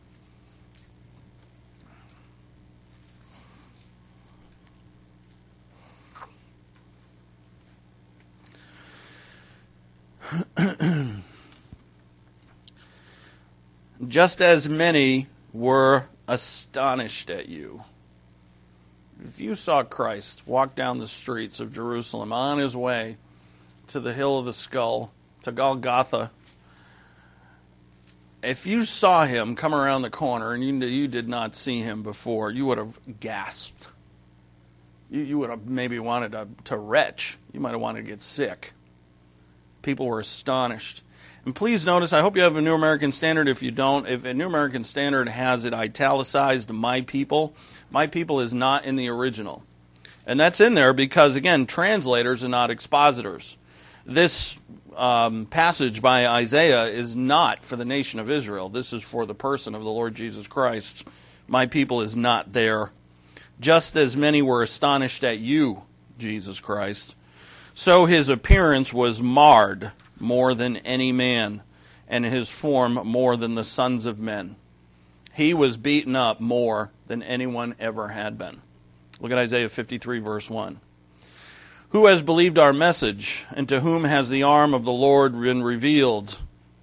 A: Just as many were astonished at you. If you saw Christ walk down the streets of Jerusalem on his way to the hill of the skull, to Golgotha, if you saw him come around the corner and you, you did not see him before, you would have gasped. You, you would have maybe wanted to, to retch. You might have wanted to get sick. People were astonished. And please notice, I hope you have a New American Standard. If you don't, if a New American Standard has it italicized, my people, my people is not in the original. And that's in there because, again, translators are not expositors. This um, passage by Isaiah is not for the nation of Israel. This is for the person of the Lord Jesus Christ. My people is not there. Just as many were astonished at you, Jesus Christ, so his appearance was marred more than any man, and his form more than the sons of men. He was beaten up more than anyone ever had been. Look at Isaiah fifty-three, verse one. Who has believed our message, and to whom has the arm of the Lord been revealed?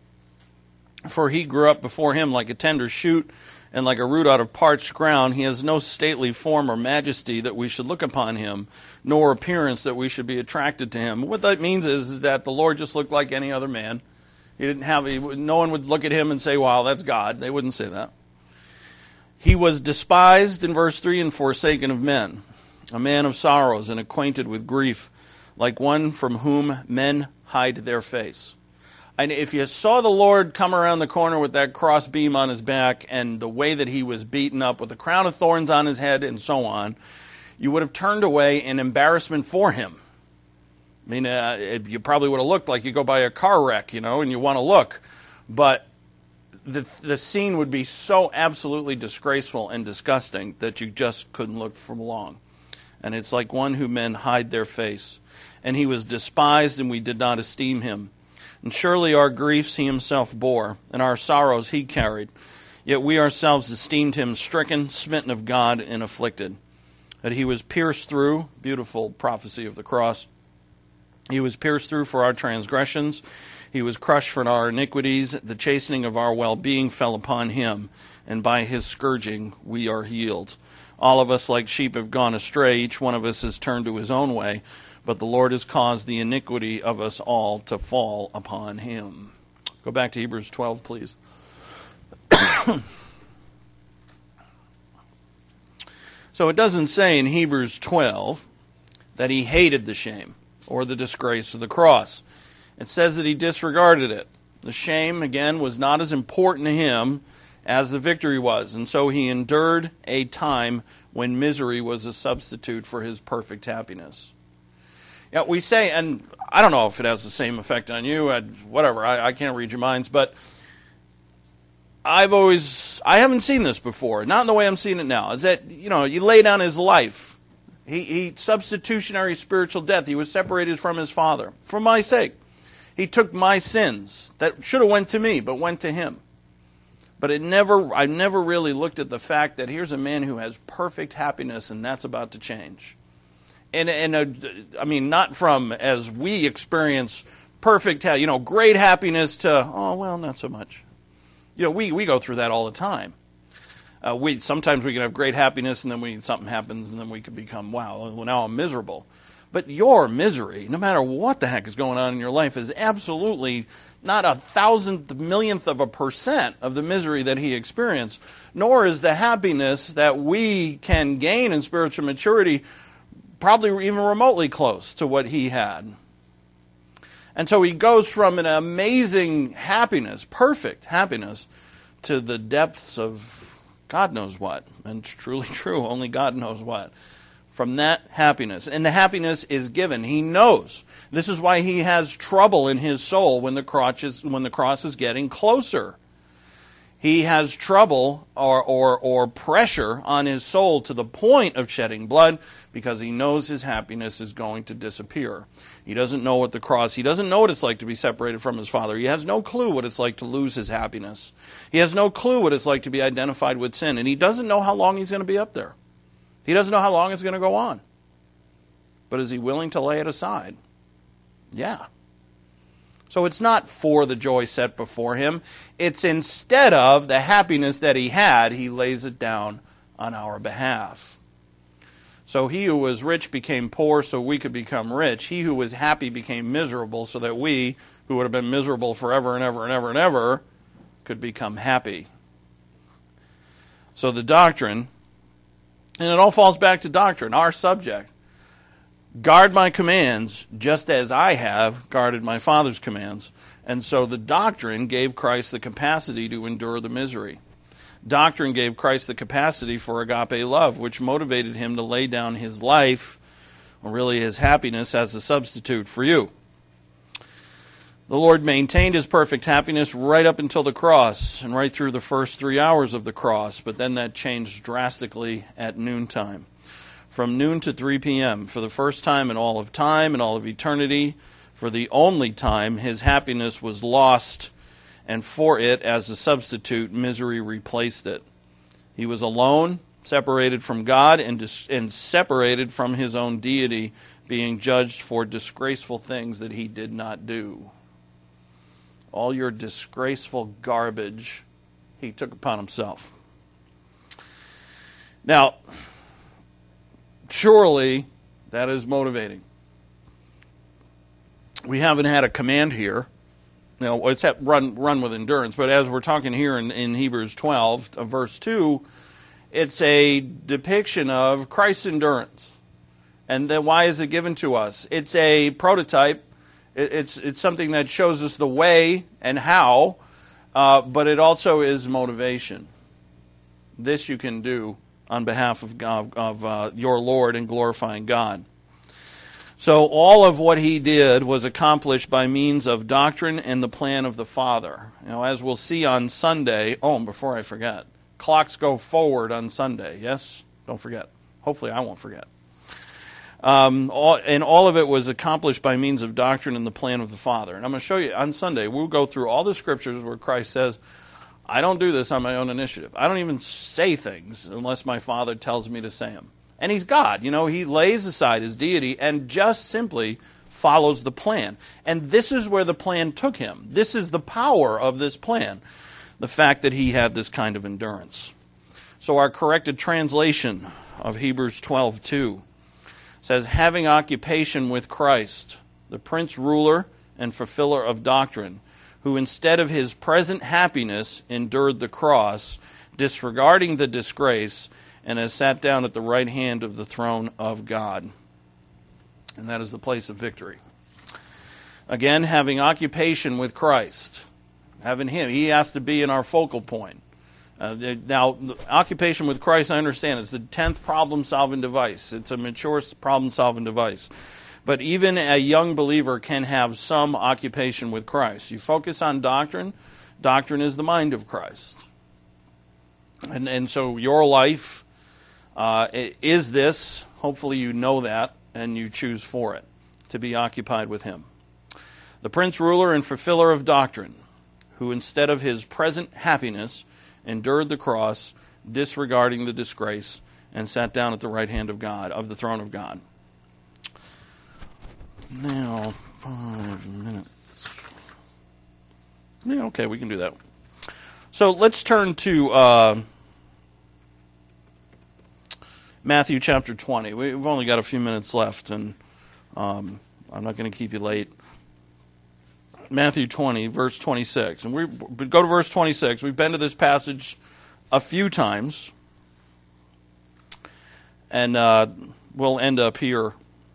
A: For he grew up before him like a tender shoot, and like a root out of parched ground. He has no stately form or majesty that we should look upon him, nor appearance that we should be attracted to him. What that means is, is that the Lord just looked like any other man. He didn't have, he, no one would look at him and say, wow, that's God. They wouldn't say that. He was despised, in verse three, and forsaken of men, a man of sorrows and acquainted with grief, like one from whom men hide their face. And if you saw the Lord come around the corner with that cross beam on his back and the way that he was beaten up with the crown of thorns on his head and so on, you would have turned away in embarrassment for him. I mean, uh, it, you probably would have looked like you go by a car wreck, you know, and you want to look. But the the scene would be so absolutely disgraceful and disgusting that you just couldn't look for long. And it's like one who men hide their face. And he was despised, and we did not esteem him. And surely our griefs he himself bore, and our sorrows he carried. Yet we ourselves esteemed him stricken, smitten of God, and afflicted. That he was pierced through, beautiful prophecy of the cross. He was pierced through for our transgressions. He was crushed for our iniquities. The chastening of our well-being fell upon him, and by his scourging we are healed. All of us like sheep have gone astray. Each one of us has turned to his own way. But the Lord has caused the iniquity of us all to fall upon him. Go back to Hebrews twelve, please. So it doesn't say in Hebrews twelve that he hated the shame or the disgrace of the cross. It says that he disregarded it. The shame, again, was not as important to him as the victory was. And so he endured a time when misery was a substitute for his perfect happiness. Yeah, we say, and I don't know if it has the same effect on you, I'd, whatever, I, I can't read your minds, but I've always, I haven't seen this before, not in the way I'm seeing it now, is that, you know, you lay down his life. He, he substitutionary spiritual death. He was separated from his Father for my sake. He took my sins that should have went to me, but went to him. But it never, I never really looked at the fact that here's a man who has perfect happiness, and that's about to change. And, and uh, I mean, not from as we experience perfect, you know, great happiness to, oh, well, not so much. You know, we, we go through that all the time. Uh, we sometimes we can have great happiness, and then we something happens, and then we can become, wow, well, now I'm miserable. But your misery, no matter what the heck is going on in your life, is absolutely not a thousandth, millionth of a percent of the misery that he experienced, nor is the happiness that we can gain in spiritual maturity probably even remotely close to what he had. And so he goes from an amazing happiness, perfect happiness, to the depths of God knows what. And it's truly true, only God knows what. From that happiness. And the happiness is given. He knows. This is why he has trouble in his soul when the cross is, when the cross is getting closer. He has trouble or, or, or pressure on his soul to the point of shedding blood because he knows his happiness is going to disappear. He doesn't know what the cross, he doesn't know what it's like to be separated from his Father. He has no clue what it's like to lose his happiness. He has no clue what it's like to be identified with sin. And he doesn't know how long he's going to be up there. He doesn't know how long it's going to go on. But is he willing to lay it aside? Yeah. So it's not for the joy set before him. It's instead of the happiness that he had, he lays it down on our behalf. So he who was rich became poor so we could become rich. He who was happy became miserable so that we, who would have been miserable forever and ever and ever and ever, could become happy. So the doctrine, and it all falls back to doctrine, our subject. Guard my commands just as I have guarded my Father's commands. And so the doctrine gave Christ the capacity to endure the misery. Doctrine gave Christ the capacity for agape love, which motivated him to lay down his life, or really his happiness, as a substitute for you. The Lord maintained his perfect happiness right up until the cross and right through the first three hours of the cross, but then that changed drastically at noontime. From noon to three p.m., for the first time in all of time and all of eternity, for the only time, his happiness was lost, and for it, as a substitute, misery replaced it. He was alone, separated from God, and, dis- and separated from his own deity, being judged for disgraceful things that he did not do. All your disgraceful garbage, he took upon himself. Now, surely that is motivating. We haven't had a command here. You know, it's at run run with endurance, but as we're talking here in, in Hebrews twelve, uh, verse two, it's a depiction of Christ's endurance. And then why is it given to us? It's a prototype. It, it's it's something that shows us the way and how, uh, but it also is motivation. This you can do on behalf of God, of uh, your Lord and glorifying God. So all of what he did was accomplished by means of doctrine and the plan of the Father. You know, as we'll see on Sunday. Oh, and before I forget, clocks go forward on Sunday. Yes, don't forget. Hopefully, I won't forget. Um, all, and all of it was accomplished by means of doctrine and the plan of the Father. And I'm going to show you on Sunday. We'll go through all the scriptures where Christ says, "I don't do this on my own initiative. I don't even say things unless my Father tells me to say them." And he's God. You know, he lays aside his deity and just simply follows the plan. And this is where the plan took him. This is the power of this plan, the fact that he had this kind of endurance. So our corrected translation of Hebrews twelve two says, "Having occupation with Christ, the Prince, ruler, and fulfiller of doctrine, who instead of his present happiness endured the cross, disregarding the disgrace, and has sat down at the right hand of the throne of God." And that is the place of victory. Again, having occupation with Christ, having him, he has to be in our focal point. Uh, now, occupation with Christ, I understand, it's the tenth problem-solving device. It's a mature problem-solving device. But even a young believer can have some occupation with Christ. You focus on doctrine. Doctrine is the mind of Christ. And, and so your life Uh, is this, hopefully you know that, and you choose for it, to be occupied with him. The Prince, ruler, and fulfiller of doctrine, who instead of his present happiness endured the cross, disregarding the disgrace, and sat down at the right hand of God, of the throne of God. Now, five minutes. Yeah, okay, we can do that. So let's turn to uh, Matthew chapter twenty. We've only got a few minutes left, and um, I'm not going to keep you late. Matthew twenty, verse twenty-six. And we go to verse twenty-six. We've been to this passage a few times. And uh, we'll end up here.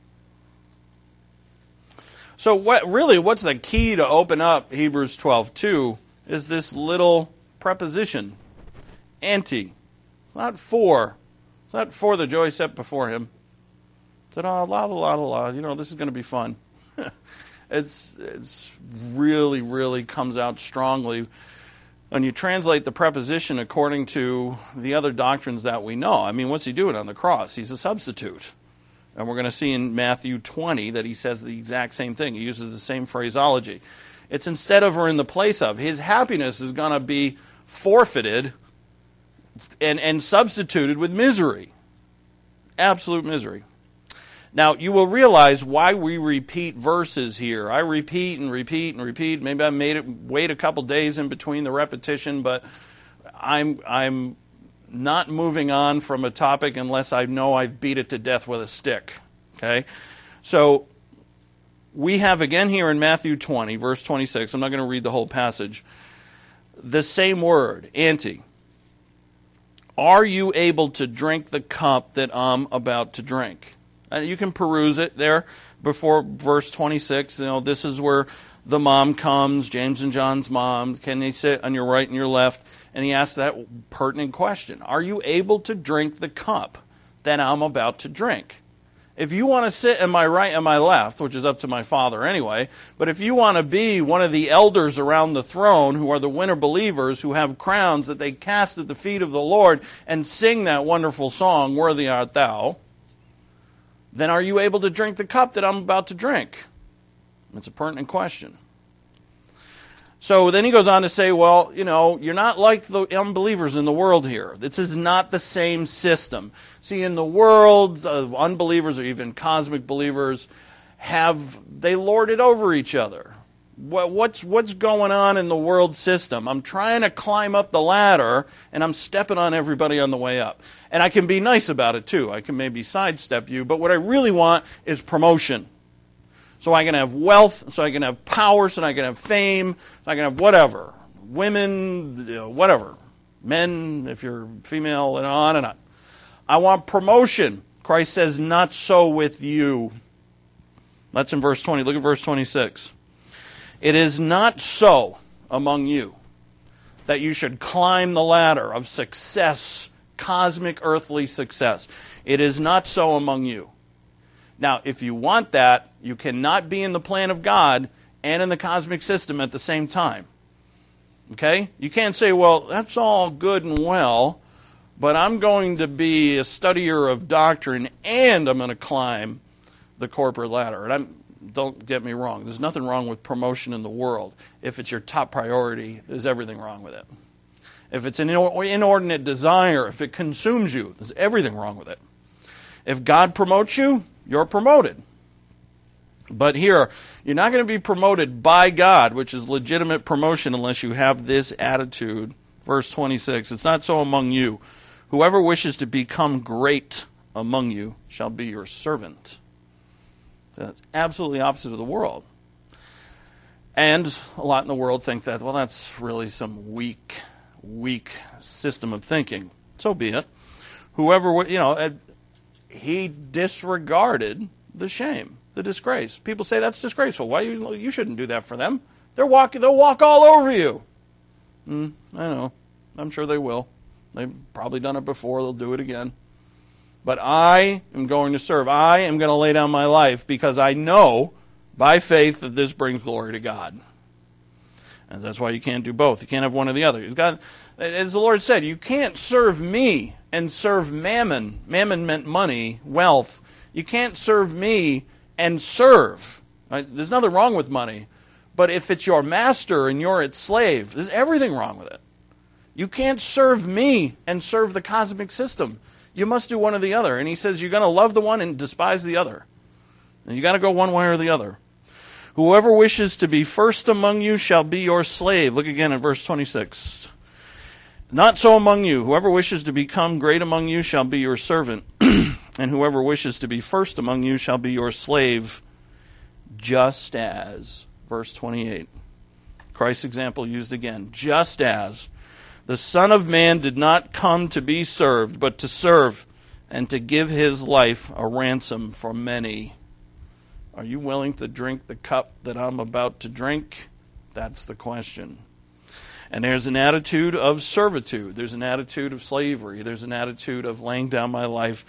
A: So what really, what's the key to open up Hebrews twelve two is this little preposition, anti. It's not for. It's not for the joy set before him. It's not, oh, la, la, la, la, la, you know, this is going to be fun. it's it's really, really comes out strongly when you translate the preposition according to the other doctrines that we know. I mean, what's he doing on the cross? He's a substitute. And we're going to see in Matthew twenty that he says the exact same thing. He uses the same phraseology. It's instead of or in the place of. His happiness is going to be forfeited and, and substituted with misery. Absolute misery. Now, you will realize why we repeat verses here. I repeat and repeat and repeat. Maybe I made it wait a couple days in between the repetition, but I'm I'm not moving on from a topic unless I know I've beat it to death with a stick. Okay? So we have again here in Matthew twenty, verse twenty-six. I'm not going to read the whole passage. The same word, anti. Are you able to drink the cup that I'm about to drink? And you can peruse it there before verse twenty-six. You know, this is where the mom comes, James and John's mom. Can they sit on your right and your left? And he asks that pertinent question. Are you able to drink the cup that I'm about to drink? If you want to sit on my right and my left, which is up to my Father anyway, but if you want to be one of the elders around the throne who are the winter believers who have crowns that they cast at the feet of the Lord and sing that wonderful song, Worthy Art Thou, then are you able to drink the cup that I'm about to drink? It's a pertinent question. So then he goes on to say, well, you know, you're not like the unbelievers in the world here. This is not the same system. See, in the world, uh, unbelievers or even cosmic believers have, they lord it over each other. What, what's, what's going on in the world system? I'm trying to climb up the ladder, and I'm stepping on everybody on the way up. And I can be nice about it, too. I can maybe sidestep you, but what I really want is promotion. So I can have wealth, so I can have power, so I can have fame, so I can have whatever. Women, you know, whatever. Men, if you're female, and on and on. I want promotion. Christ says, not so with you. That's in verse twenty. Look at verse twenty-six. It is not so among you that you should climb the ladder of success, cosmic earthly success. It is not so among you. Now, if you want that, you cannot be in the plan of God and in the cosmic system at the same time. Okay? You can't say, well, that's all good and well, but I'm going to be a studier of doctrine and I'm going to climb the corporate ladder. And I'm, don't get me wrong. There's nothing wrong with promotion in the world. If it's your top priority, there's everything wrong with it. If it's an inordinate desire, if it consumes you, there's everything wrong with it. If God promotes you, you're promoted. But here, you're not going to be promoted by God, which is legitimate promotion unless you have this attitude. Verse twenty-six, it's not so among you. Whoever wishes to become great among you shall be your servant. So that's absolutely opposite of the world. And a lot in the world think that, well, that's really some weak, weak system of thinking. So be it. Whoever, you know, he disregarded the shame, the disgrace. People say that's disgraceful. Why you you shouldn't do that for them? They're walking. They'll walk all over you. Mm, I know. I'm sure they will. They've probably done it before. They'll do it again. But I am going to serve. I am going to lay down my life because I know by faith that this brings glory to God. And that's why you can't do both. You can't have one or the other. You've got, as the Lord said, you can't serve me and serve mammon. Mammon meant money, wealth. You can't serve me and serve. Right? There's nothing wrong with money. But if it's your master and you're its slave, there's everything wrong with it. You can't serve me and serve the cosmic system. You must do one or the other. And he says you're going to love the one and despise the other. And you got to go one way or the other. Whoever wishes to be first among you shall be your slave. Look again at verse twenty-six. Not so among you. Whoever wishes to become great among you shall be your servant. And whoever wishes to be first among you shall be your slave. Just as, verse twenty-eight. Christ's example used again. Just as the Son of Man did not come to be served, but to serve and to give his life a ransom for many. Are you willing to drink the cup that I'm about to drink? That's the question. And there's an attitude of servitude. There's an attitude of slavery. There's an attitude of laying down my life.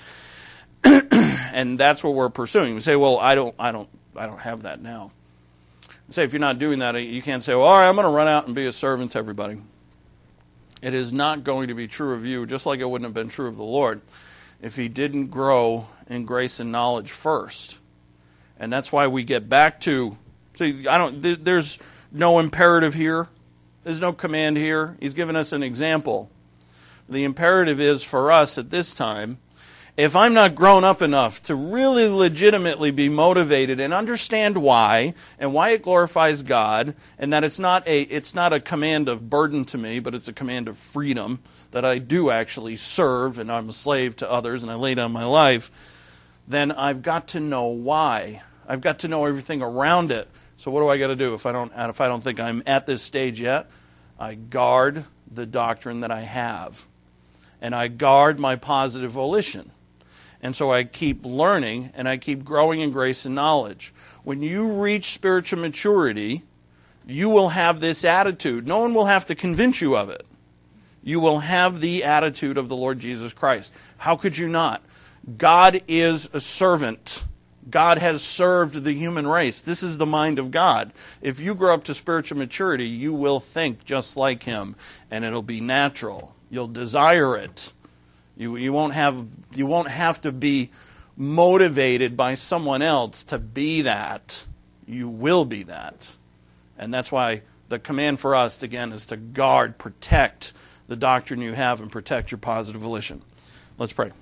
A: And that's what we're pursuing. We say, well, I don't, I don't, I don't have that now. Say, if you're not doing that, you can't say, well, all right, I'm going to run out and be a servant to everybody. It is not going to be true of you, just like it wouldn't have been true of the Lord, if he didn't grow in grace and knowledge first. And that's why we get back to, see, I don't, there's no imperative here. There's no command here. He's given us an example. The imperative is for us at this time, if I'm not grown up enough to really legitimately be motivated and understand why, and why it glorifies God, and that it's not a it's not a command of burden to me, but it's a command of freedom, that I do actually serve and I'm a slave to others and I lay down my life, then I've got to know why. I've got to know everything around it. So what do I got to do if I don't if I don't think I'm at this stage yet? I guard the doctrine that I have. And I guard my positive volition. And so I keep learning and I keep growing in grace and knowledge. When you reach spiritual maturity, you will have this attitude. No one will have to convince you of it. You will have the attitude of the Lord Jesus Christ. How could you not? God is a servant. God has served the human race. This is the mind of God. If you grow up to spiritual maturity, you will think just like him, and it'll be natural. You'll desire it. You you won't have you won't have to be motivated by someone else to be that. You will be that. And that's why the command for us, again, is to guard, protect the doctrine you have and protect your positive volition. Let's pray.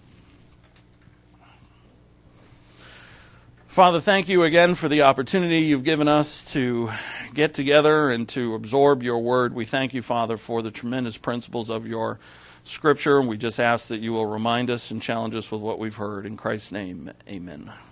A: Father, thank you again for the opportunity you've given us to get together and to absorb your word. We thank you, Father, for the tremendous principles of your Scripture. We just ask that you will remind us and challenge us with what we've heard. In Christ's name, amen.